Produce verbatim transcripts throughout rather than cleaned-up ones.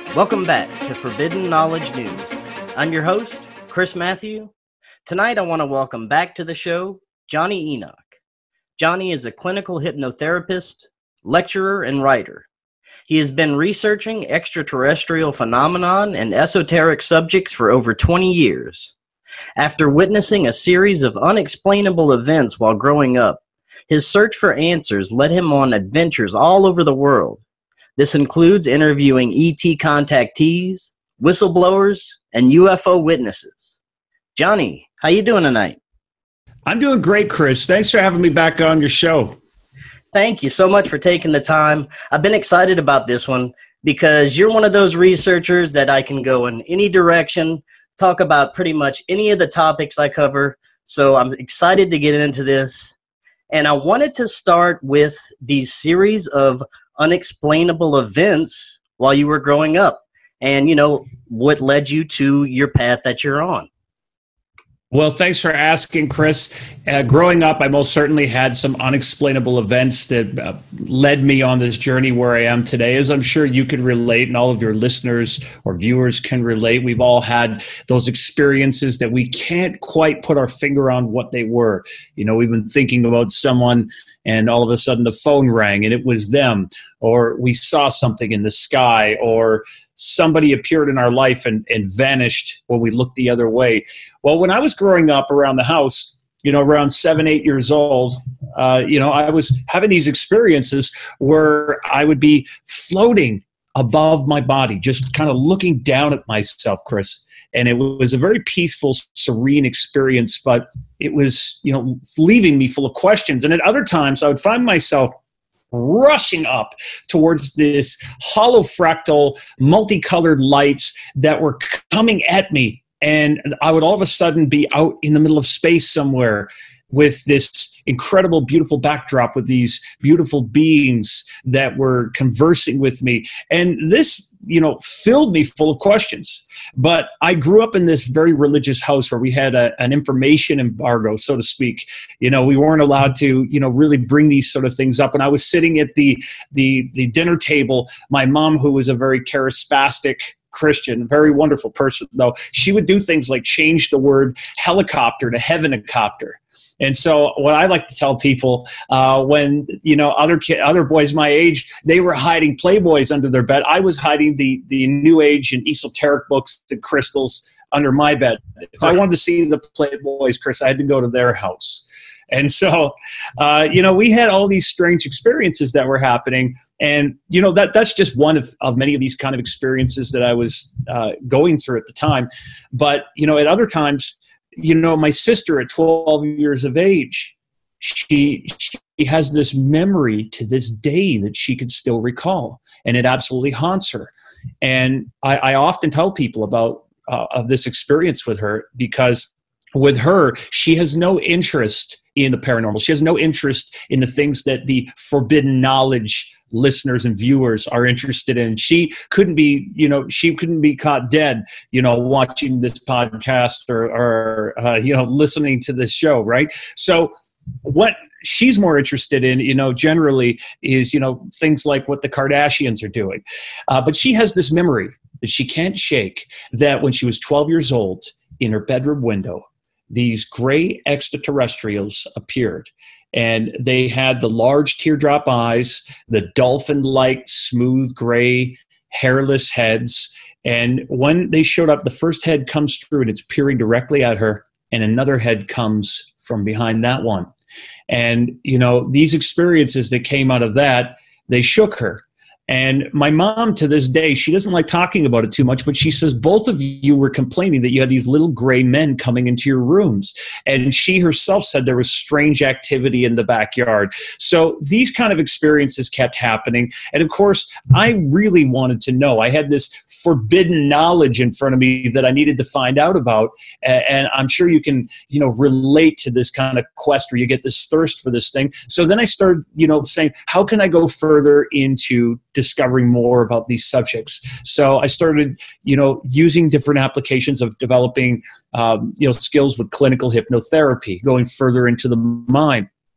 Welcome back to Forbidden Knowledge News. I'm your host, Chris Matthew. Tonight I want to welcome back to the show, Johnny Enoch. Johnny is a clinical hypnotherapist, lecturer, and writer. He has been researching extraterrestrial phenomenon and esoteric subjects for over twenty years. After witnessing a series of unexplainable events while growing up, his search for answers led him on adventures all over the world. This includes interviewing E T contactees, whistleblowers, and U F O witnesses. Johnny, how you doing tonight? I'm doing great, Chris. Thanks for having me back on your show. Thank you so much for taking the time. I've been excited about this one because you're one of those researchers that I can go in any direction, talk about pretty much any of the topics I cover. So I'm excited to get into this. And I wanted to start with these series of unexplainable events while you were growing up and, you know, what led you to your path that you're on. Well, thanks for asking, Chris. Uh, growing up, I most certainly had some unexplainable events that uh, led me on this journey where I am today, as I'm sure you can relate and all of your listeners or viewers can relate. We've all had those experiences that we can't quite put our finger on what they were. You know, we've been thinking about someone and all of a sudden the phone rang and it was them, or we saw something in the sky, or somebody appeared in our life and, and vanished when we looked the other way. Well, when I was growing up around the house, you know, around seven, eight years old, uh, you know, I was having these experiences where I would be floating above my body, just kind of looking down at myself, Chris. And it was a very peaceful, serene experience, but it was, you know, leaving me full of questions. And at other times I would find myself rushing up towards this hollow fractal, multicolored lights that were coming at me. And I would all of a sudden be out in the middle of space somewhere with this incredible, beautiful backdrop with these beautiful beings that were conversing with me. And this, you know, filled me full of questions. But I grew up in this very religious house where we had a, an information embargo, so to speak. You know, we weren't allowed to, you know, really bring these sort of things up. And I was sitting at the the, the dinner table. My mom, who was a very charismatic Christian, very wonderful person, though, she would do things like change the word helicopter to heavenicopter. And so what I like to tell people, uh, when, you know, other ki- other boys my age, they were hiding Playboys under their bed, I was hiding the, the New Age and esoteric books and crystals under my bed. If I wanted to see the Playboys, Chris, I had to go to their house. And so, uh, you know, we had all these strange experiences that were happening. And, you know, that that's just one of, of many of these kind of experiences that I was uh, going through at the time. But, you know, at other times, you know, my sister at twelve years of age, she, she has this memory to this day that she could still recall, and it absolutely haunts her. And I, I often tell people about uh, of this experience with her, because with her, she has no interest in the paranormal. She has no interest in the things that the forbidden knowledge listeners and viewers are interested in. She couldn't be, you know, she couldn't be caught dead, you know, watching this podcast or, or uh, you know, listening to this show, right? So what she's more interested in, you know, generally is, you know, things like what the Kardashians are doing. Uh, but she has this memory that she can't shake, that when she was twelve years old, in her bedroom window, these gray extraterrestrials appeared. And they had the large teardrop eyes, the dolphin-like smooth gray hairless heads. And when they showed up, the first head comes through and it's peering directly at her, and another head comes from behind that one. And, you know, these experiences that came out of that, they shook her. And my mom, to this day, she doesn't like talking about it too much, but she says both of you were complaining that you had these little gray men coming into your rooms. And she herself said there was strange activity in the backyard. So these kind of experiences kept happening. And of course, I really wanted to know. I had this forbidden knowledge in front of me that I needed to find out about. And I'm sure you can, you know, relate to this kind of quest where you get this thirst for this thing. So then I started, you know, saying, how can I go further into discovering more about these subjects? So I started, you know, using different applications of developing, um, you know, skills with clinical hypnotherapy, going further into the mind.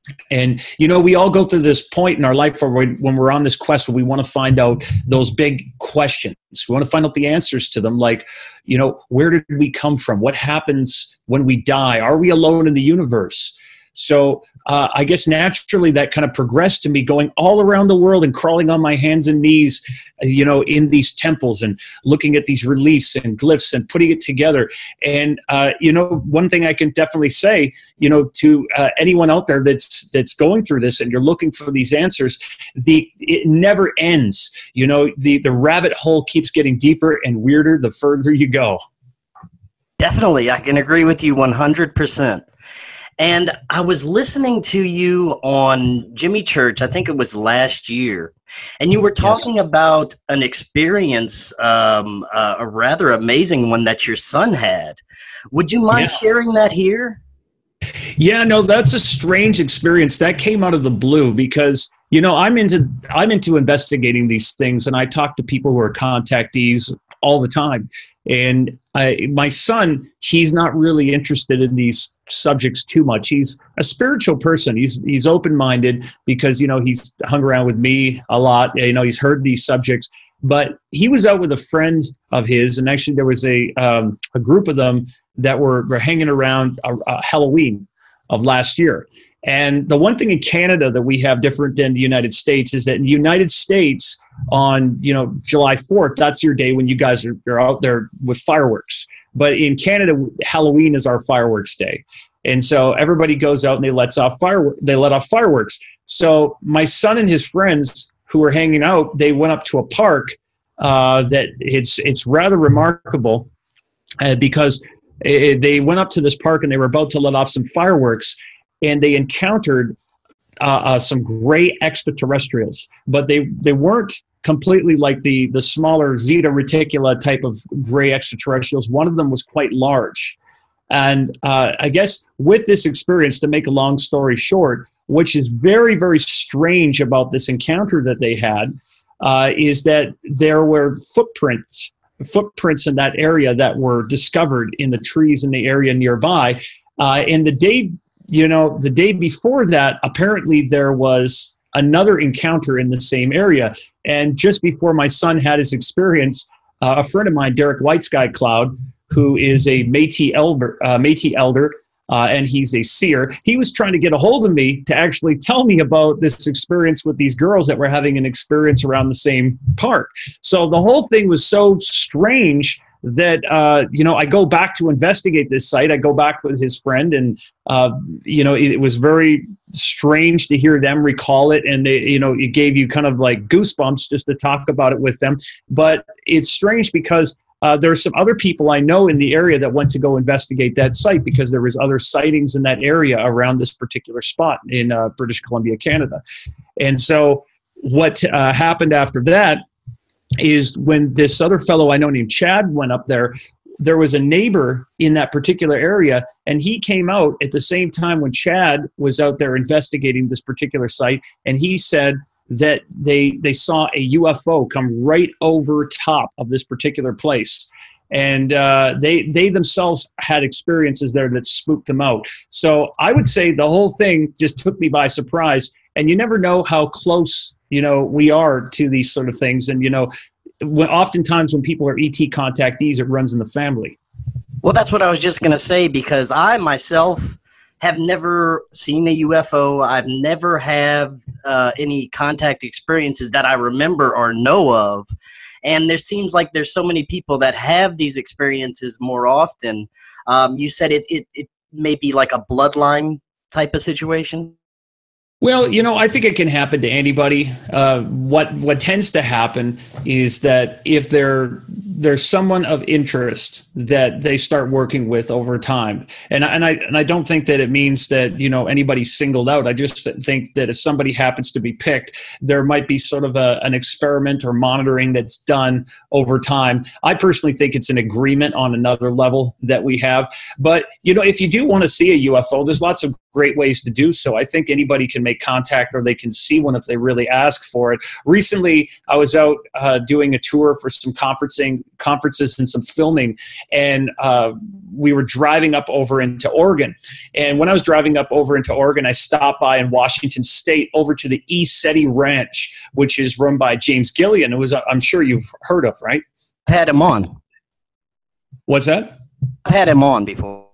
And, you know, we all go through this point in our life where we, when we're on this quest where we want to find out those big questions. We want to find out the answers to them. Like, you know, where did we come from? What happens when we die? Are we alone in the universe? So uh, I guess naturally that kind of progressed to me going all around the world and crawling on my hands and knees, you know, in these temples and looking at these reliefs and glyphs and putting it together. And, uh, you know, one thing I can definitely say, you know, to uh, anyone out there that's that's going through this and you're looking for these answers, the it never ends. You know, the, the rabbit hole keeps getting deeper and weirder the further you go. Definitely. I can agree with you one hundred percent. And I was listening to you on Jimmy Church, I think it was last year, and you were talking yes. about an experience, um, uh, a rather amazing one that your son had. Would you mind yeah. sharing that here? Yeah, no, that's a strange experience. That came out of the blue because, you know, I'm into I'm into investigating these things, and I talk to people who are contactees all the time. And I, my son, he's not really interested in these subjects too much. He's a spiritual person. He's he's open-minded because, you know, he's hung around with me a lot. You know, he's heard these subjects. But he was out with a friend of his, and actually there was a um, a group of them that were, were hanging around uh, uh, Halloween of last year. And the one thing in Canada that we have different than the United States is that in the United States on, you know, July fourth, that's your day when you guys are, are out there with fireworks. But in Canada, Halloween is our fireworks day. And so everybody goes out and they lets off fireworks. They let off fireworks. So my son and his friends who were hanging out, they went up to a park uh, that it's it's rather remarkable uh, because it, they went up to this park and they were about to let off some fireworks. And they encountered uh, uh, some gray extraterrestrials, but they, they weren't completely like the, the smaller Zeta Reticula type of gray extraterrestrials. One of them was quite large. And uh, I guess with this experience, to make a long story short, which is very, very strange about this encounter that they had, uh, is that there were footprints, footprints in that area that were discovered in the trees in the area nearby. Uh, and the day You know, the day before that, apparently there was another encounter in the same area. And just before my son had his experience, uh, a friend of mine, Derek Whitesky Cloud, who is a Métis elder, uh, Métis elder uh, and he's a seer, he was trying to get a hold of me to actually tell me about this experience with these girls that were having an experience around the same park. So the whole thing was so strange that, uh, you know, I go back to investigate this site. I go back with his friend and, uh, you know, it, it was very strange to hear them recall it. And they, you know, it gave you kind of like goosebumps just to talk about it with them. But it's strange because uh, there's some other people I know in the area that went to go investigate that site because there was other sightings in that area around this particular spot in uh, British Columbia, Canada. And so what uh, happened after that is when this other fellow I know named Chad went up there, there was a neighbor in that particular area, and he came out at the same time when Chad was out there investigating this particular site, and he said that they they saw a U F O come right over top of this particular place. And uh, they they themselves had experiences there that spooked them out. So I would say the whole thing just took me by surprise. And you never know how close, you know, we are to these sort of things. And, you know, when, oftentimes when people are E T contactees, it runs in the family. Well, that's what I was just going to say, because I myself have never seen a U F O. I've never have uh, any contact experiences that I remember or know of. And there seems like there's so many people that have these experiences more often. Um, you said it, it, it may be like a bloodline type of situation. Well, you know, I think it can happen to anybody. Uh, what what tends to happen is that if there there's someone of interest that they start working with over time, and and I and I don't think that it means that, you know, anybody's singled out. I just think that if somebody happens to be picked, there might be sort of a, an experiment or monitoring that's done over time. I personally think it's an agreement on another level that we have. But, you know, if you do want to see a U F O, there's lots of great ways to do so. I think anybody can make contact, or they can see one if they really ask for it. Recently, I was out uh, doing a tour for some conferencing conferences and some filming, and uh, we were driving up over into Oregon. And when I was driving up over into Oregon, I stopped by in Washington State over to the ECETI Ranch, which is run by James Gillian, who was, I'm sure you've heard of, right? I've had him on. What's that? I've had him on before.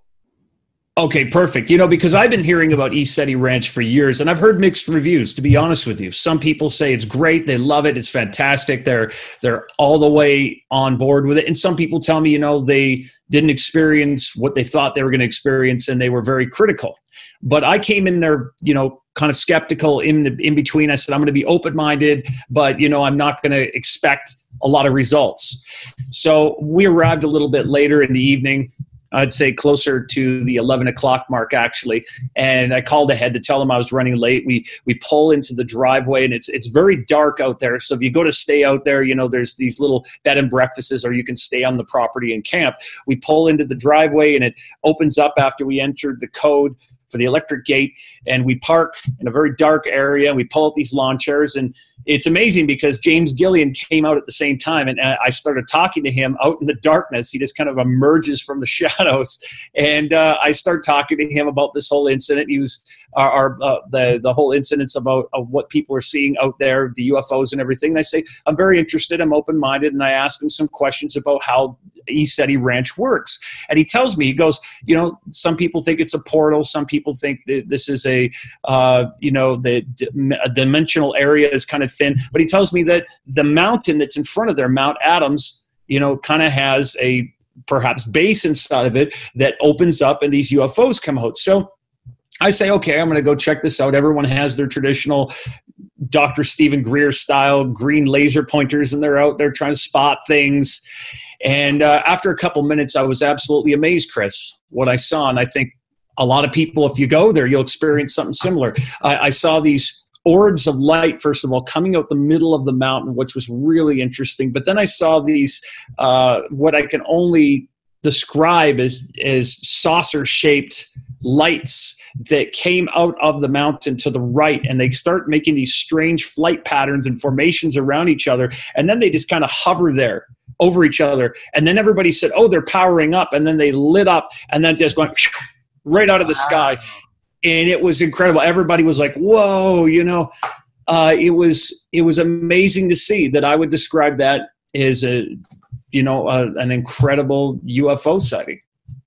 Okay, perfect. You know, because I've been hearing about ECETI Ranch for years, and I've heard mixed reviews, to be honest with you. Some people say it's great, they love it, it's fantastic, they're they're all the way on board with it. And some people tell me, you know, they didn't experience what they thought they were going to experience, and they were very critical. But I came in there, you know, kind of skeptical in the in between. I said, I'm going to be open-minded, but, you know, I'm not going to expect a lot of results. So we arrived a little bit later in the evening. I'd say closer to the eleven o'clock mark, actually. And I called ahead to tell them I was running late. We we pull into the driveway, and it's it's very dark out there. So if you go to stay out there, you know, there's these little bed and breakfasts, or you can stay on the property and camp. We pull into the driveway, and it opens up after we entered the code for the electric gate, and we park in a very dark area. We pull out these lawn chairs, and it's amazing because James Gillian came out at the same time, and I started talking to him out in the darkness. He just kind of emerges from the shadows, and uh, I start talking to him about this whole incident. He was our, our uh, the the whole incidents about uh, what people are seeing out there, the U F Os and everything. And I say, I'm very interested. I'm open-minded, and I ask him some questions about how ECETI Ranch works. And he tells me, he goes, you know, some people think it's a portal. Some people think that this is a, uh, you know, the d- a dimensional area is kind of thin. But he tells me that the mountain that's in front of there, Mount Adams, you know, kind of has a perhaps base inside of it that opens up, and these U F Os come out. So I say, okay, I'm going to go check this out. Everyone has their traditional Doctor Stephen Greer style green laser pointers, and they're out there trying to spot things. And uh, after a couple minutes, I was absolutely amazed, Chris, what I saw. And I think a lot of people, if you go there, you'll experience something similar. I, I saw these orbs of light, first of all, coming out the middle of the mountain, which was really interesting. But then I saw these, uh, what I can only describe as, as saucer-shaped lights that came out of the mountain to the right, and they start making these strange flight patterns and formations around each other, and then they just kind of hover there over each other. And then everybody said, oh, they're powering up, and then they lit up, and then just going right out of the sky. And it was incredible. Everybody was like, whoa, you know, uh, it was it was amazing to see. That I would describe that as a, you know, a, an incredible U F O sighting.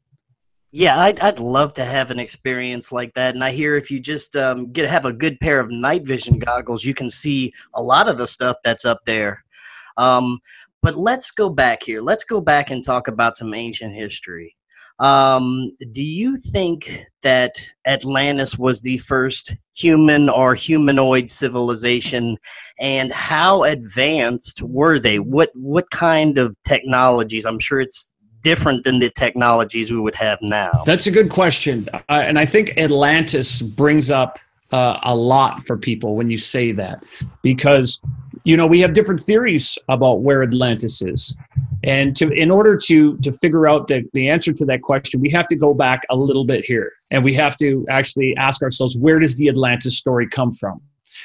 Yeah, I'd, I'd love to have an experience like that. And I hear if you just um, get have a good pair of night vision goggles, you can see a lot of the stuff that's up there. Um, but let's go back here. Let's go back and talk about some ancient history. Um, do you think that Atlantis was the first human or humanoid civilization, and how advanced were they? What what kind of technologies? I'm sure it's different than the technologies we would have now. That's a good question. Uh, and I think Atlantis brings up uh, a lot for people when you say that, because, you know, we have different theories about where Atlantis is. And to, in order to, to figure out the, the answer to that question, we have to go back a little bit here. And we have to actually ask ourselves, where does the Atlantis story come from?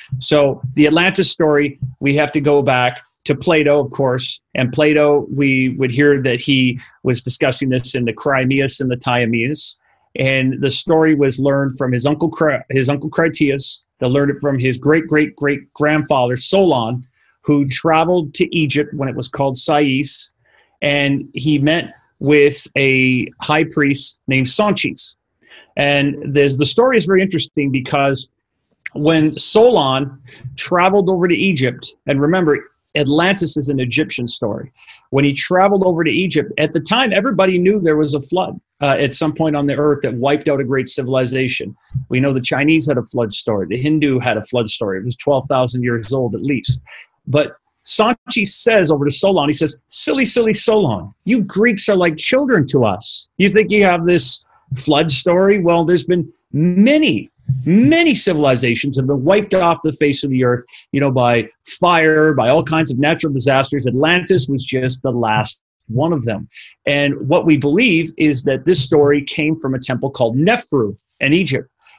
So the Atlantis story, we have to go back to Plato, of course. And Plato, we would hear that he was discussing this in the Chrymius and the Timaeus. And the story was learned from his uncle, his uncle Critias, that learned it from his great-great-great-grandfather, Solon, who traveled to Egypt when it was called Sais. And he met with a high priest named Sanchis. And there's, the story is very interesting because when Solon traveled over to Egypt, and remember, Atlantis is an Egyptian story. When he traveled over to Egypt, at the time, everybody knew there was a flood uh, at some point on the earth that wiped out a great civilization. We know the Chinese had a flood story. The Hindu had a flood story. It was twelve thousand years old at least. But Sanchis says over to Solon, he says, silly, silly Solon, you Greeks are like children to us. You think you have this flood story? Well, there's been many Many civilizations have been wiped off the face of the earth, you know, by fire, by all kinds of natural disasters. Atlantis was just the last one of them. And what we believe is that this story came from a temple called Nefru in Egypt.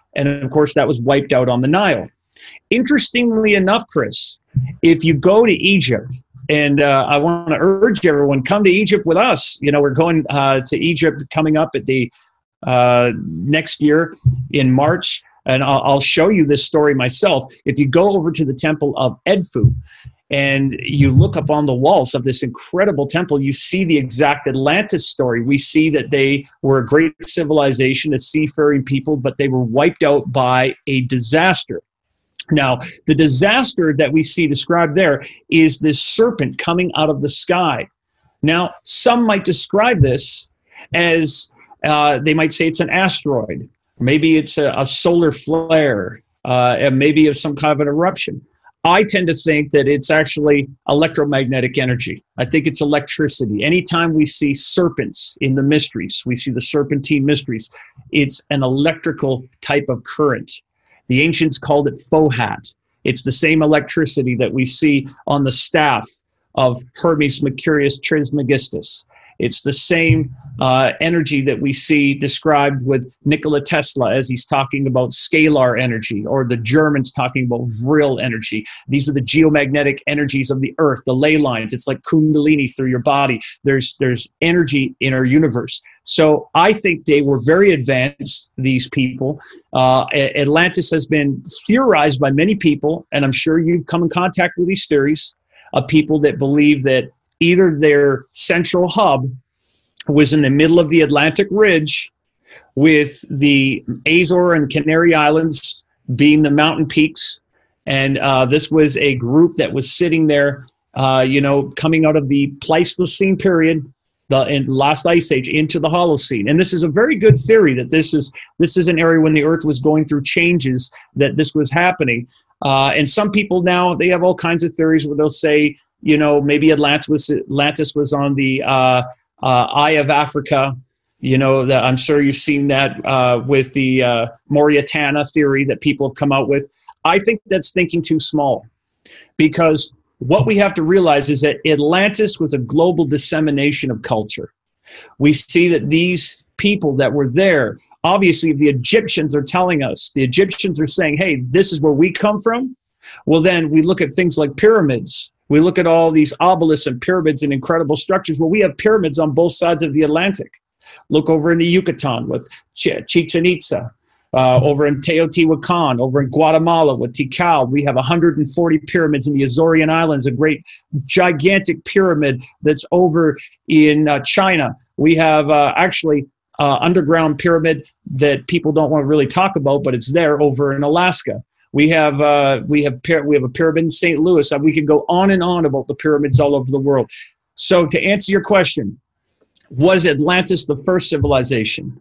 And of course, that was wiped out on the Nile. Interestingly enough, Chris, if you go to Egypt, and uh, I want to urge everyone, come to Egypt with us. You know, we're going uh, to Egypt coming up at the uh, next year in March, and I'll, I'll show you this story myself. If you go over to the temple of Edfu, and you look up on the walls of this incredible temple, you see the exact Atlantis story. We see that they were a great civilization, a seafaring people, but they were wiped out by a disaster. Now, the disaster that we see described there is this serpent coming out of the sky. Now, some might describe this as, uh, they might say it's an asteroid. Maybe it's a, a solar flare, uh, and maybe it's some kind of an eruption. I tend to think that it's actually electromagnetic energy. I think it's electricity. Anytime we see serpents in the mysteries, we see the serpentine mysteries, it's an electrical type of current. The ancients called it Fohat. It's the same electricity that we see on the staff of Hermes Mercurius Trismegistus. It's the same uh, energy that we see described with Nikola Tesla as he's talking about scalar energy, or the Germans talking about Vril energy. These are the geomagnetic energies of the earth, the ley lines. It's like kundalini through your body. There's, there's energy in our universe. So I think they were very advanced, these people. Uh, Atlantis has been theorized by many people, and I'm sure you've come in contact with these theories of people that believe that either their central hub was in the middle of the Atlantic Ridge, with the Azore and Canary Islands being the mountain peaks. And uh, this was a group that was sitting there, uh, you know, coming out of the Pleistocene period, the in last ice age, into the Holocene. And this is a very good theory that this is this is an area when the Earth was going through changes that this was happening. Uh, and some people now, they have all kinds of theories where they'll say, you know, maybe Atlantis was, Atlantis was on the uh, uh, Eye of Africa. You know, that I'm sure you've seen that uh, with the uh, Mauritania theory that people have come out with. I think that's thinking too small, because what we have to realize is that Atlantis was a global dissemination of culture. We see that these people that were there, obviously the Egyptians are telling us, the Egyptians are saying, hey, this is where we come from. Well, then we look at things like pyramids. We look at all these obelisks and pyramids and incredible structures. Well, we have pyramids on both sides of the Atlantic. Look over in the Yucatan with Ch- Chichen Itza. Uh, over in Teotihuacan, over in Guatemala with Tikal, we have one hundred forty pyramids in the Azorian Islands, a great gigantic pyramid that's over in uh, China. We have uh, actually uh, underground pyramid that people don't want to really talk about, but it's there over in Alaska. We have uh, we have we have a pyramid in Saint Louis. We can go on and on about the pyramids all over the world. So to answer your question, was Atlantis the first civilization?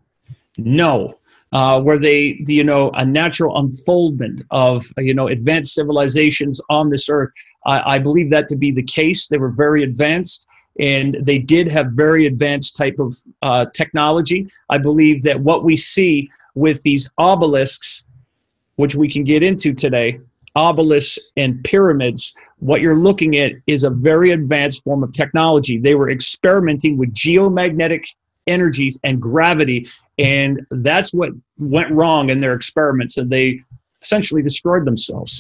No. Uh, were they, you know, a natural unfoldment of, you know, advanced civilizations on this earth? I, I believe that to be the case. They were very advanced, and they did have very advanced type of uh, technology. I believe that what we see with these obelisks, which we can get into today, obelisks and pyramids, what you're looking at is a very advanced form of technology. They were experimenting with geomagnetic energies and gravity, and that's what went wrong in their experiments, and they essentially destroyed themselves.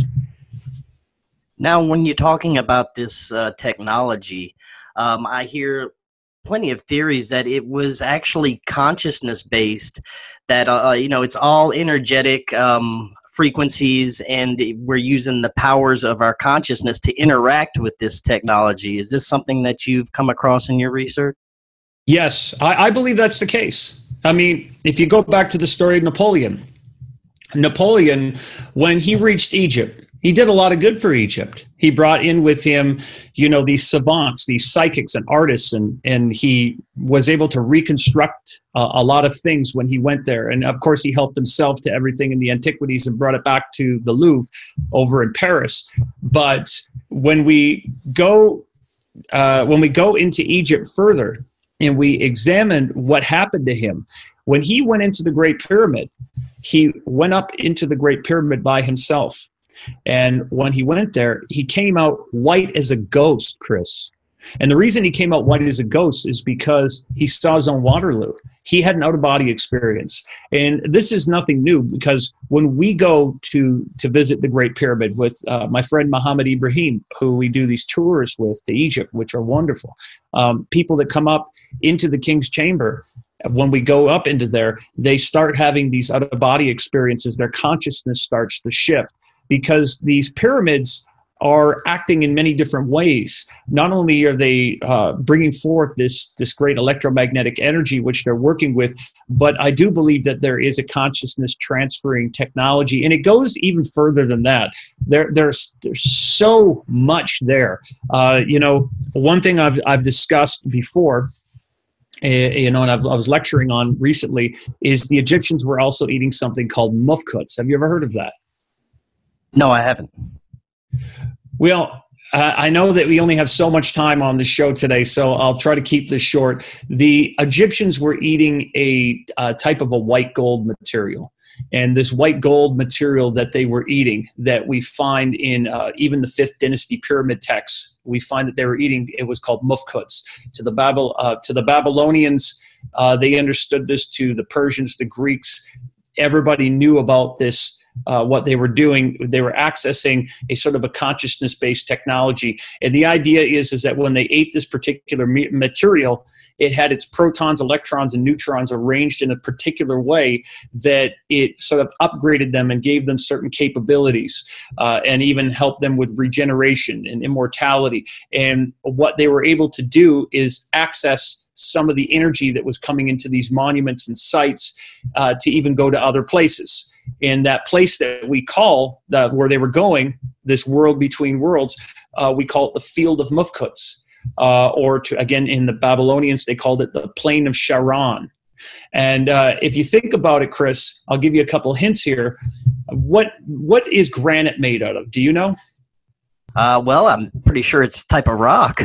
Now, when you're talking about this uh, technology, um, I hear plenty of theories that it was actually consciousness-based, that, uh, you know, it's all energetic um, frequencies, and we're using the powers of our consciousness to interact with this technology. Is this something that you've come across in your research? Yes, I, I believe that's the case. I mean, if you go back to the story of Napoleon, Napoleon, when he reached Egypt, he did a lot of good for Egypt. He brought in with him, you know, these savants, these psychics and artists, and, and he was able to reconstruct uh, a lot of things when he went there. And of course, he helped himself to everything in the antiquities and brought it back to the Louvre over in Paris. But when we go, uh, when we go into Egypt further, and we examined what happened to him, when he went into the Great Pyramid, he went up into the Great Pyramid by himself. And when he went there, he came out white as a ghost, Chris. And the reason he came out white as a ghost is because he saw his own Waterloo. He had an out-of-body experience. And this is nothing new, because when we go to, to visit the Great Pyramid with uh, my friend Muhammad Ibrahim, who we do these tours with to Egypt, which are wonderful, um, people that come up into the King's Chamber, when we go up into there, they start having these out-of-body experiences. Their consciousness starts to shift, because these pyramids are acting in many different ways. Not only are they uh, bringing forth this, this great electromagnetic energy, which they're working with, but I do believe that there is a consciousness transferring technology, and it goes even further than that. There, there's, there's so much there. Uh, you know, one thing I've, I've discussed before, uh, you know, and I've, I was lecturing on recently, is the Egyptians were also eating something called mufkuts. Have you ever heard of that? No, I haven't. Well, uh, I know that we only have so much time on the show today, so I'll try to keep this short. The Egyptians were eating a uh, type of a white gold material. And this white gold material that they were eating, that we find in uh, even the fifth dynasty pyramid texts, we find that they were eating, it was called mufkuts. To the, Babel, uh, to the Babylonians, uh, they understood this. To the Persians, the Greeks, everybody knew about this. Uh, what they were doing, they were accessing a sort of a consciousness-based technology. And the idea is, is that when they ate this particular material, it had its protons, electrons, and neutrons arranged in a particular way that it sort of upgraded them and gave them certain capabilities, uh, and even helped them with regeneration and immortality. And what they were able to do is access some of the energy that was coming into these monuments and sites uh, to even go to other places. In that place that we call, the, where they were going, this world between worlds, uh, we call it the Field of Mufkuts. Uh, or to, again, in the Babylonians, they called it the Plain of Sharon. And uh, if you think about it, Chris, I'll give you a couple hints here. What What is granite made out of? Do you know? Uh, well, I'm pretty sure it's a type of rock.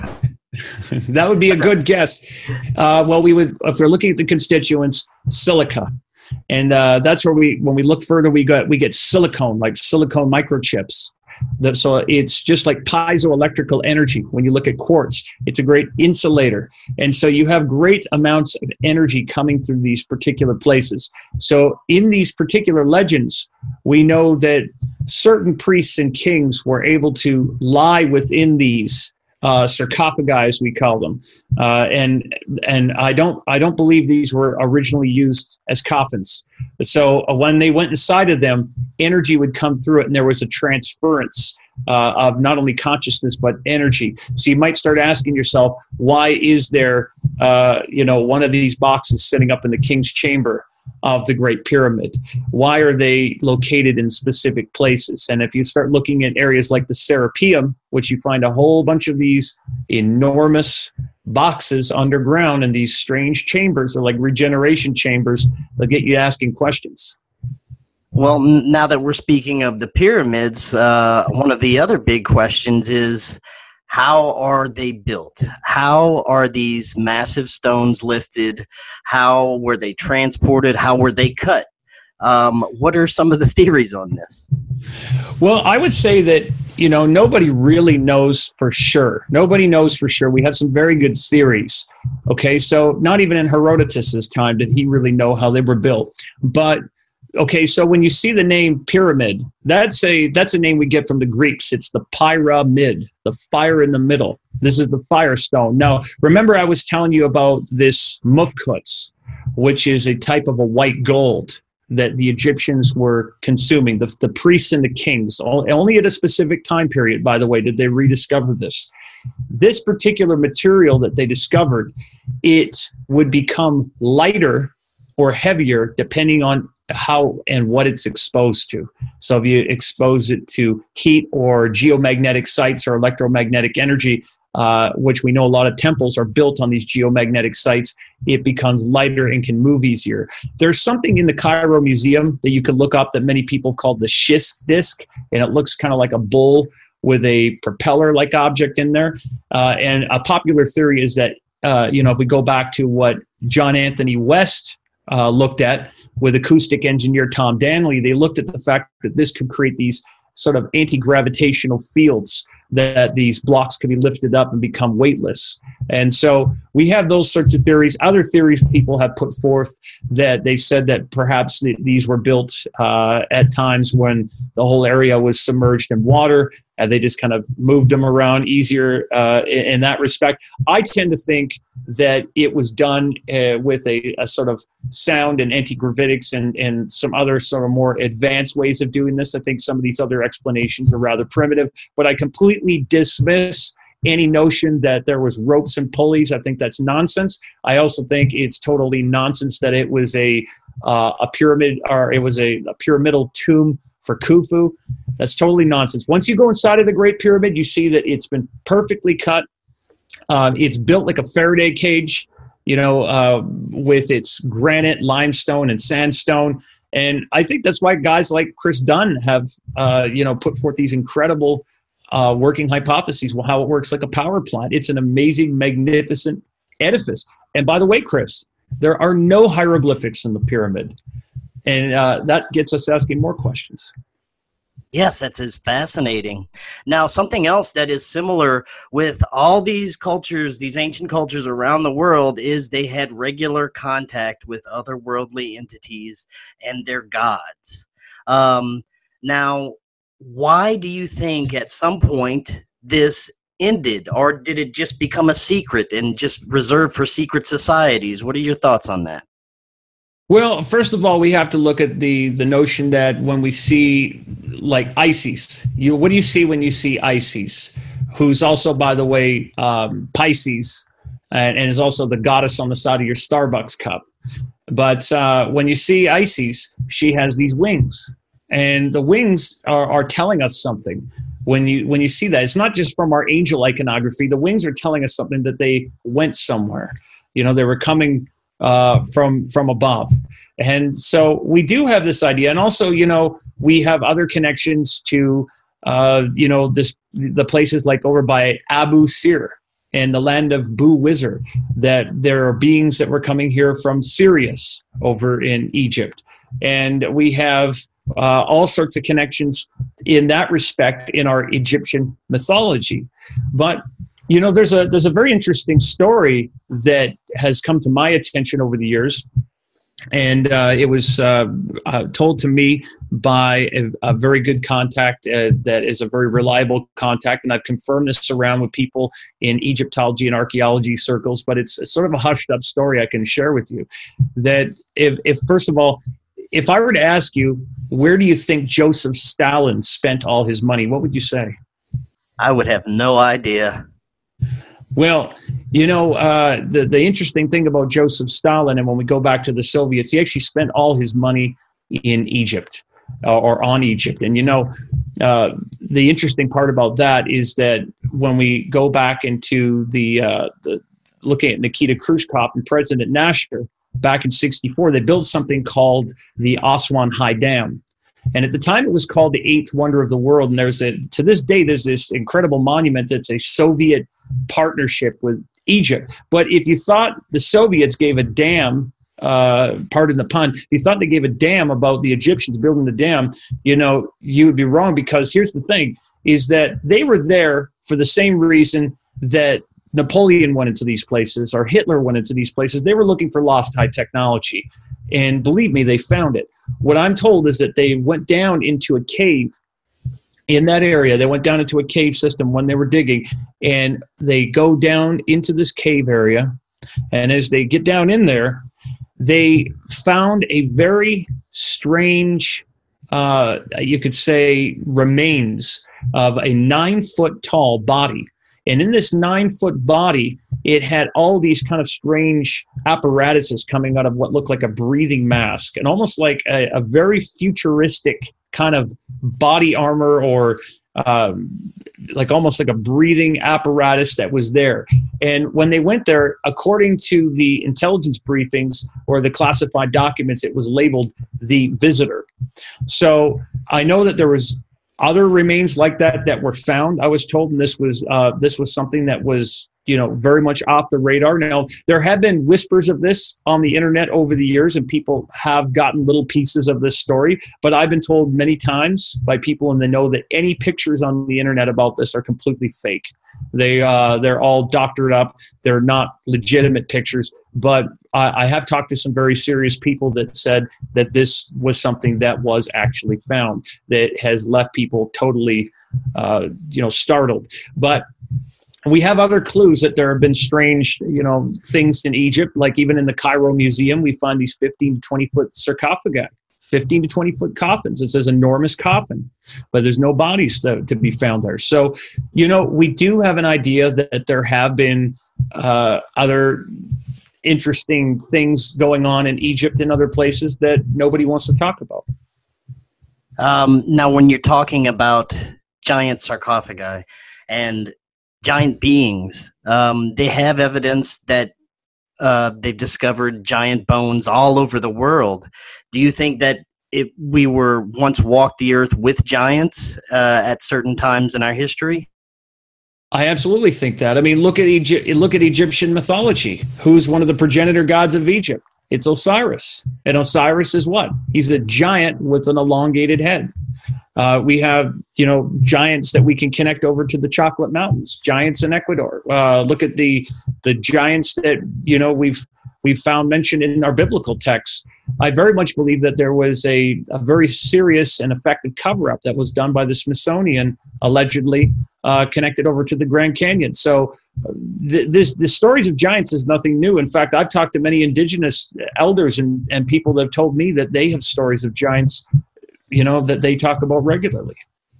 That would be a good guess. Uh, well, we would, if we're looking at the constituents, silica. And uh, that's where we, when we look further, we got we get silicone, like silicone microchips. That, so it's just like piezoelectrical energy. When you look at quartz, it's a great insulator. And so you have great amounts of energy coming through these particular places. So in these particular legends, we know that certain priests and kings were able to lie within these Uh, sarcophagi, as we call them, uh, and and I don't I don't believe these were originally used as coffins. So uh, when they went inside of them, energy would come through it, and there was a transference uh, of not only consciousness but energy. So you might start asking yourself, why is there uh, you know one of these boxes sitting up in the King's Chamber of the Great Pyramid? Why are they located in specific places? And if you start looking at areas like the Serapeum, which you find a whole bunch of these enormous boxes underground in these strange chambers, they're like regeneration chambers, they'll get you asking questions. Well, now that we're speaking of the pyramids, uh, one of the other big questions is, how are they built? How are these massive stones lifted? How were they transported? How were they cut? Um, what are some of the theories on this? Well, I would say that, you know, nobody really knows for sure. Nobody knows for sure. We have some very good theories. Okay, so not even in Herodotus's time did he really know how they were built. But okay, so when you see the name pyramid, that's a that's a name we get from the Greeks. It's the pyramid, the fire in the middle. This is the firestone. Now, remember I was telling you about this mufkuts, which is a type of a white gold that the Egyptians were consuming, the, the priests and the kings. Only at a specific time period, by the way, did they rediscover this. This particular material that they discovered, it would become lighter or heavier depending on how and what it's exposed to. So if you expose it to heat or geomagnetic sites or electromagnetic energy, uh, which we know a lot of temples are built on these geomagnetic sites, it becomes lighter and can move easier. There's something in the Cairo Museum that you could look up that many people call the schist disc, and it looks kind of like a bull with a propeller-like object in there. Uh, and a popular theory is that, uh, you know, if we go back to what John Anthony West uh, looked at with acoustic engineer Tom Danley, they looked at the fact that this could create these sort of anti-gravitational fields that these blocks could be lifted up and become weightless. And so we have those sorts of theories. Other theories people have put forth that they've said that perhaps the, these were built uh, at times when the whole area was submerged in water, and they just kind of moved them around easier uh, in, in that respect. I tend to think that it was done uh, with a, a sort of sound and anti-gravitics and, and some other sort of more advanced ways of doing this. I think some of these other explanations are rather primitive, but I completely dismiss any notion that there was ropes and pulleys. I think that's nonsense. I also think it's totally nonsense that it was a uh, a pyramid, or it was a, a pyramidal tomb for Khufu. That's totally nonsense. Once you go inside of the Great Pyramid, you see that it's been perfectly cut. Um, it's built like a Faraday cage, you know, uh, with its granite, limestone, and sandstone. And I think that's why guys like Chris Dunn have, uh, you know, put forth these incredible uh, working hypotheses, well, how it works like a power plant. It's an amazing, magnificent edifice. And by the way, Chris, there are no hieroglyphics in the pyramid. And uh, that gets us asking more questions. Yes, that's is fascinating. Now, something else that is similar with all these cultures, these ancient cultures around the world, is they had regular contact with otherworldly entities and their gods. Um, now, why do you think at some point this ended, or did it just become a secret and just reserved for secret societies? What are your thoughts on that? Well, first of all, we have to look at the the notion that when we see like Isis, you what do you see when you see Isis, who's also, by the way, um, Pisces, and, and is also the goddess on the side of your Starbucks cup. But uh, when you see Isis, she has these wings, and the wings are, are telling us something. When you when you see that, it's not just from our angel iconography. The wings are telling us something, that they went somewhere. You know, they were coming Uh, from from above. And so we do have this idea. And also, you know, we have other connections to, uh, you know, this the places like over by Abu Sir and the land of Bu Wizard, that there are beings that were coming here from Sirius over in Egypt. And we have uh, all sorts of connections in that respect in our Egyptian mythology. But you know, there's a there's a very interesting story that has come to my attention over the years, and uh, it was uh, uh, told to me by a, a very good contact uh, that is a very reliable contact, and I've confirmed this around with people in Egyptology and archaeology circles. But it's sort of a hushed up story I can share with you. That if, if first of all, if I were to ask you, where do you think Joseph Stalin spent all his money, what would you say? I would have no idea. Well, you know, uh, the, the interesting thing about Joseph Stalin, and when we go back to the Soviets, he actually spent all his money in Egypt uh, or on Egypt. And, you know, uh, the interesting part about that is that when we go back into the, uh, the looking at Nikita Khrushchev and President Nasser back in sixty-four, they built something called the Aswan High Dam. And at the time, it was called the eighth wonder of the world. And there's a, to this day, there's this incredible monument that's a Soviet partnership with Egypt. But if you thought the Soviets gave a damn, uh, pardon the pun, if you thought they gave a damn about the Egyptians building the dam, you know, you would be wrong, because here's the thing, is that they were there for the same reason that Napoleon went into these places, or Hitler went into these places. They were looking for lost high technology. And believe me, they found it. What I'm told is that they went down into a cave in that area. They went down into a cave system when they were digging, and they go down into this cave area. And as they get down in there, they found a very strange, uh, you could say, remains of a nine foot tall body. And in this nine-foot body, it had all these kind of strange apparatuses coming out of what looked like a breathing mask, and almost like a, a very futuristic kind of body armor, or um, like almost like a breathing apparatus that was there. And when they went there, according to the intelligence briefings or the classified documents, it was labeled the visitor. So I know that there was other remains like that that were found, I was told, and this was uh, this was something that was you know, very much off the radar. Now, there have been whispers of this on the internet over the years, and people have gotten little pieces of this story. But I've been told many times by people in the know that any pictures on the internet about this are completely fake. They, uh, they're all doctored up. They're not legitimate pictures. But I, I have talked to some very serious people that said that this was something that was actually found, that has left people totally, uh, you know, startled. But we have other clues that there have been strange, you know, things in Egypt. Like even in the Cairo Museum, we find these fifteen to twenty foot sarcophagi, fifteen to twenty foot coffins. It says enormous coffin, but there's no bodies to, to be found there. So, you know, we do have an idea that there have been uh, other interesting things going on in Egypt and other places that nobody wants to talk about. Um, now, when you're talking about giant sarcophagi and giant beings, um, they have evidence that uh, they've discovered giant bones all over the world. Do you think that if we were once walked the earth with giants uh, at certain times in our history? I absolutely think that. I mean, look at Egypt. Look at Egyptian mythology. Who's one of the progenitor gods of Egypt? It's Osiris. And Osiris is what? He's a giant with an elongated head. Uh, we have, you know, giants that we can connect over to the Chocolate Mountains, giants in Ecuador. Uh, look at the the giants that, you know, we've we've found mentioned in our biblical texts. I very much believe that there was a, a very serious and effective cover-up that was done by the Smithsonian, allegedly uh, connected over to the Grand Canyon. So th- this the stories of giants is nothing new. In fact, I've talked to many indigenous elders and, and people that have told me that they have stories of giants, you know, that they talk about regularly.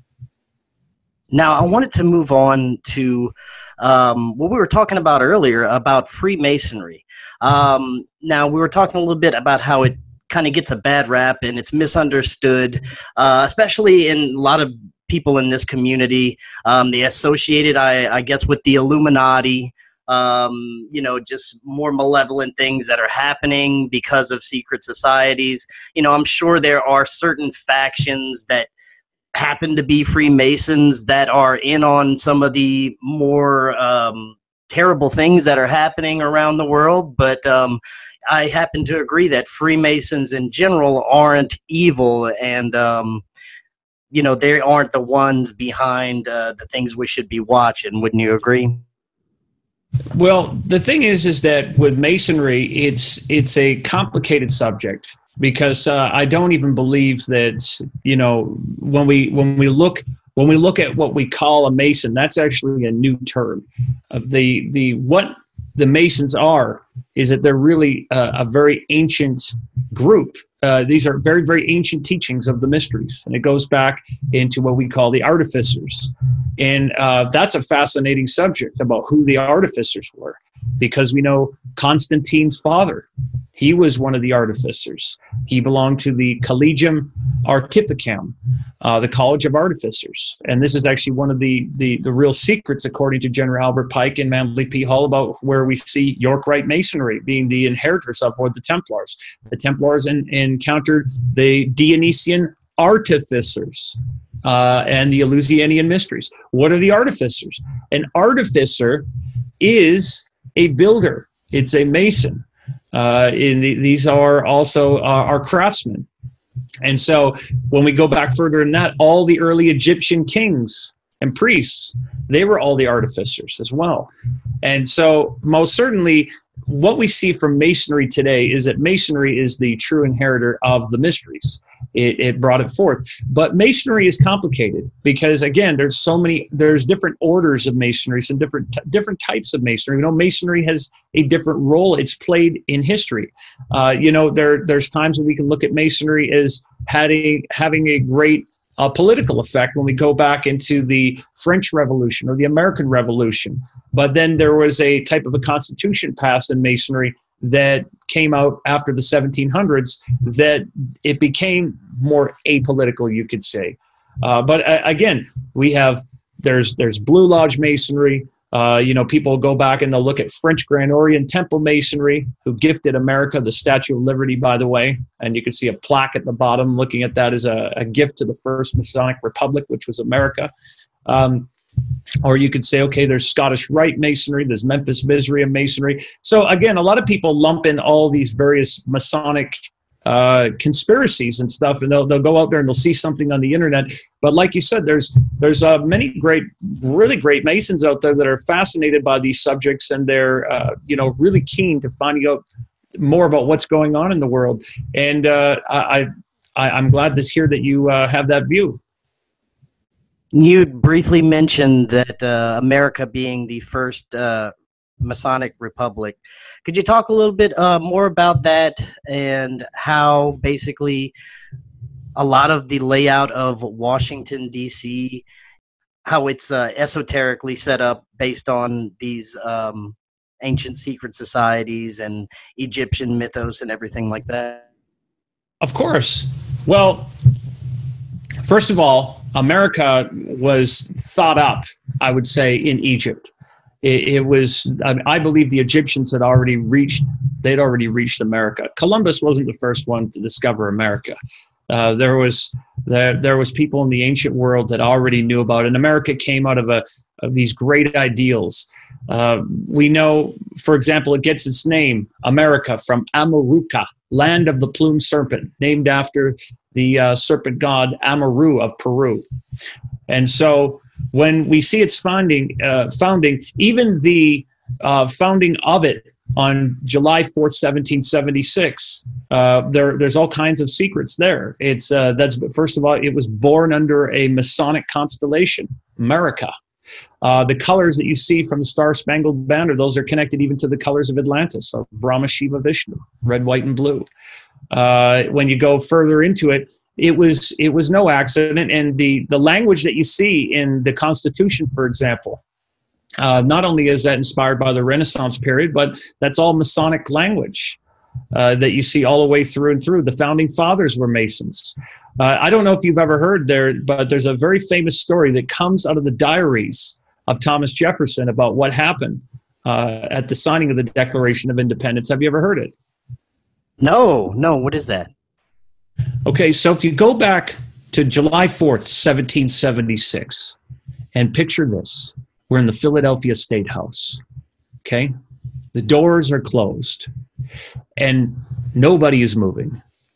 Now, I wanted to move on to um, what we were talking about earlier about Freemasonry. Um, now, we were talking a little bit about how it kind of gets a bad rap and it's misunderstood, uh, especially in a lot of people in this community. Um, they associated, I, I guess, with the Illuminati, um, you know, just more malevolent things that are happening because of secret societies. You know, I'm sure there are certain factions that happen to be Freemasons that are in on some of the more um, terrible things that are happening around the world. But um, I happen to agree that Freemasons in general aren't evil, and, um, you know, they aren't the ones behind uh, the things we should be watching. Wouldn't you agree? Well, the thing is, is that with Masonry, it's it's a complicated subject. Because uh, I don't even believe that, you know, when we when we look when we look at what we call a Mason, that's actually a new term. Uh, the the what the Masons are is that they're really a, a very ancient group. Uh, these are very, very ancient teachings of the mysteries. And it goes back into what we call the artificers. And uh, that's a fascinating subject about who the artificers were, because we know Constantine's father, he was one of the artificers. He belonged to the Collegium Artificam, uh, the College of Artificers. And this is actually one of the, the, the real secrets, according to General Albert Pike and Manly P. Hall, about where we see York Rite Masonry being the inheritors of, or the Templars. The Templars in, encountered the Dionysian artificers uh, and the Eleusinian mysteries. What are the artificers? An artificer is a builder. It's a mason. Uh, in the, these are also uh, our craftsmen. And so when we go back further than that, all the early Egyptian kings and priests, they were all the artificers as well. And so most certainly what we see from Masonry today is that Masonry is the true inheritor of the mysteries. It, it brought it forth. But Masonry is complicated because, again, there's so many, there's different orders of Masonry, some different different types of Masonry. You know, Masonry has a different role it's played in history. Uh, you know, there there's times when we can look at Masonry as having, having a great uh, political effect when we go back into the French Revolution or the American Revolution. But then there was a type of a constitution passed in Masonry that came out after the seventeen hundreds that it became more apolitical, you could say. Uh, but uh, again, we have, there's there's Blue Lodge Masonry. Uh, you know, people go back and they'll look at French Grand Orient Temple Masonry, who gifted America the Statue of Liberty, by the way. And you can see a plaque at the bottom looking at that as a, a gift to the first Masonic Republic, which was America. Um, Or you could say, okay, there's Scottish Rite Masonry, there's Memphis Mizraim Masonry. So again, a lot of people lump in all these various Masonic uh, conspiracies and stuff, and they'll, they'll go out there and they'll see something on the internet. But like you said, there's there's uh, many great, really great Masons out there that are fascinated by these subjects, and they're uh, you know really keen to finding out more about what's going on in the world. And uh, I, I I'm glad to hear that you uh, have that view. You briefly mentioned that uh, America being the first uh, Masonic republic. Could you talk a little bit uh, more about that and how basically a lot of the layout of Washington, D C, how it's uh, esoterically set up based on these um, ancient secret societies and Egyptian mythos and everything like that? Of course. Well, first of all, America was thought up, I would say, in Egypt. It, it was, I, I believe the Egyptians had already reached, they'd already reached America. Columbus wasn't the first one to discover America. Uh, there was there, there was people in the ancient world that already knew about it. And America came out of, a, of these great ideals. Uh, we know, for example, it gets its name, America, from Amaruca, land of the plumed serpent, named after the uh, serpent god Amaru of Peru. And so when we see its founding, uh, founding even the uh, founding of it on July fourth, seventeen seventy-six, uh, there, there's all kinds of secrets there. It's uh, that's first of all, it was born under a Masonic constellation, America. Uh, the colors that you see from the Star-Spangled Banner, those are connected even to the colors of Atlantis, of Brahma, Shiva, Vishnu, red, white, and blue. Uh, when you go further into it, it was it was no accident. And the, the language that you see in the Constitution, for example, uh, not only is that inspired by the Renaissance period, but that's all Masonic language uh, that you see all the way through and through. The Founding Fathers were Masons. Uh, I don't know if you've ever heard there, but there's a very famous story that comes out of the diaries of Thomas Jefferson about what happened uh, at the signing of the Declaration of Independence. Have you ever heard it? No, no. What is that? Okay, so if you go back to July fourth, seventeen seventy-six, and picture this. We're in the Philadelphia State House, okay? The doors are closed, and nobody is moving.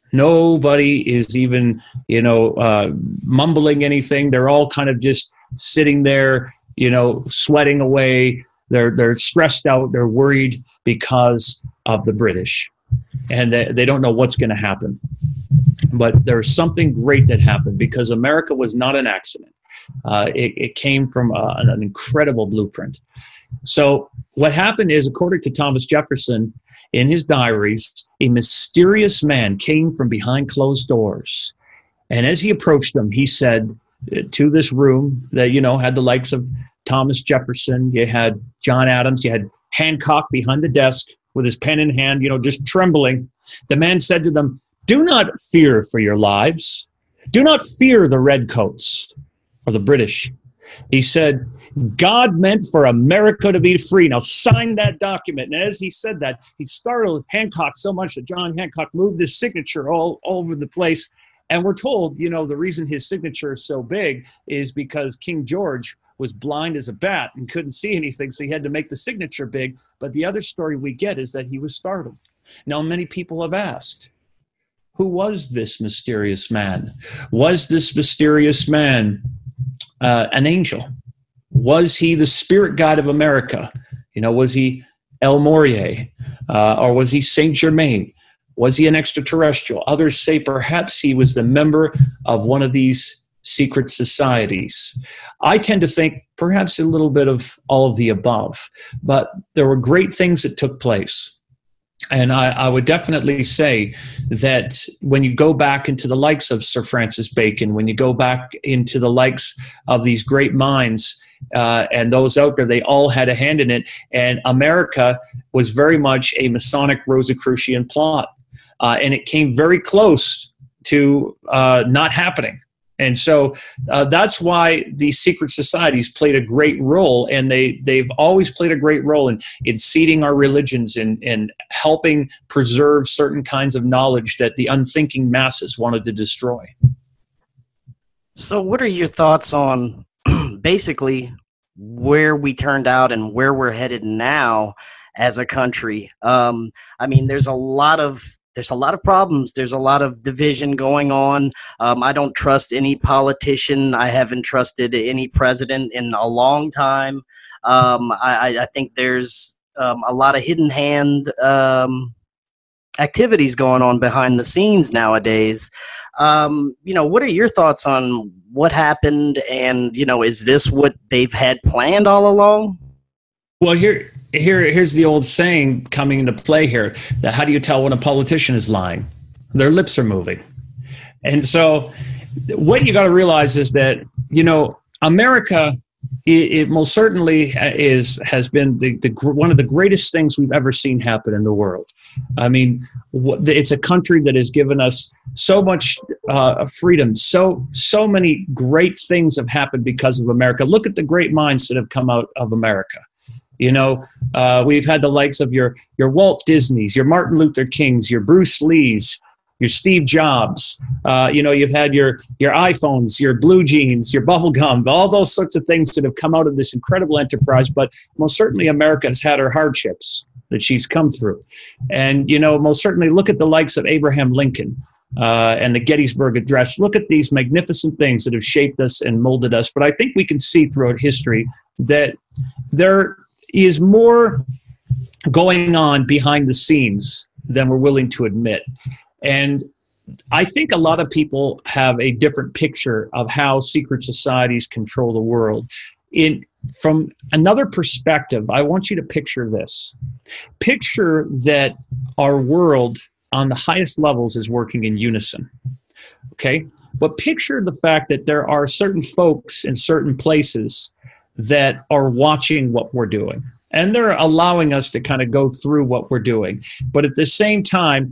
Nobody is even, you know, uh, mumbling anything. They're all kind of just sitting there, you know, sweating away. They're they're stressed out. They're worried because of the British, and they, they don't know what's going to happen. But there's something great that happened because America was not an accident. Uh, it, it came from uh, an, an incredible blueprint. So what happened is, according to Thomas Jefferson, in his diaries, a mysterious man came from behind closed doors. And as he approached them, he said to this room that, you know, had the likes of Thomas Jefferson, you had John Adams, you had Hancock behind the desk with his pen in hand, you know, just trembling. The man said to them, "Do not fear for your lives. Do not fear the redcoats or the British." He said, "God meant for America to be free. Now sign that document." And as he said that, he startled Hancock so much that John Hancock moved his signature all, all over the place. And we're told, you know, the reason his signature is so big is because King George was blind as a bat and couldn't see anything, so he had to make the signature big. But the other story we get is that he was startled. Now, many people have asked, who was this mysterious man? Was this mysterious man uh, an angel? Was he the spirit guide of America? You know, was he El Morye? Uh, or was he Saint Germain? Was he an extraterrestrial? Others say perhaps he was the member of one of these secret societies. I tend to think perhaps a little bit of all of the above, but there were great things that took place. And I, I would definitely say that when you go back into the likes of Sir Francis Bacon, when you go back into the likes of these great minds, uh, and those out there, they all had a hand in it. And America was very much a Masonic Rosicrucian plot. Uh, and it came very close to uh, not happening. And so uh, that's why these secret societies played a great role, and they, they've always played a great role in, in seeding our religions and, and helping preserve certain kinds of knowledge that the unthinking masses wanted to destroy. So what are your thoughts on basically where we turned out and where we're headed now as a country. Um, I mean, there's a lot of there's a lot of problems. There's a lot of division going on. Um, I don't trust any politician. I haven't trusted any president in a long time. Um, I, I think there's um, a lot of hidden hand um, activities going on behind the scenes nowadays. Um, you know, what are your thoughts on what happened? And, you know, is this what they've had planned all along? Well, here, here, here's the old saying coming into play here, that how do you tell when a politician is lying? Their lips are moving. And so what you got to realize is that, you know, America, it, it most certainly is, has been the, the, one of the greatest things we've ever seen happen in the world. I mean, it's a country that has given us so much uh, freedom. So, so many great things have happened because of America. Look at the great minds that have come out of America. You know, uh, we've had the likes of your, your Walt Disneys, your Martin Luther Kings, your Bruce Lees, your Steve Jobs. Uh, you know, you've had your, your iPhones, your blue jeans, your bubble gum, all those sorts of things that have come out of this incredible enterprise. But most certainly America has had her hardships that she's come through. And, you know, most certainly look at the likes of Abraham Lincoln uh, and the Gettysburg Address. Look at these magnificent things that have shaped us and molded us. But I think we can see throughout history that there is more going on behind the scenes than we're willing to admit. And I think a lot of people have a different picture of how secret societies control the world. In from another perspective, I want you to picture this. Picture that our world on the highest levels is working in unison. Okay? But picture the fact that there are certain folks in certain places that are watching what we're doing. And they're allowing us to kind of go through what we're doing. But at the same time,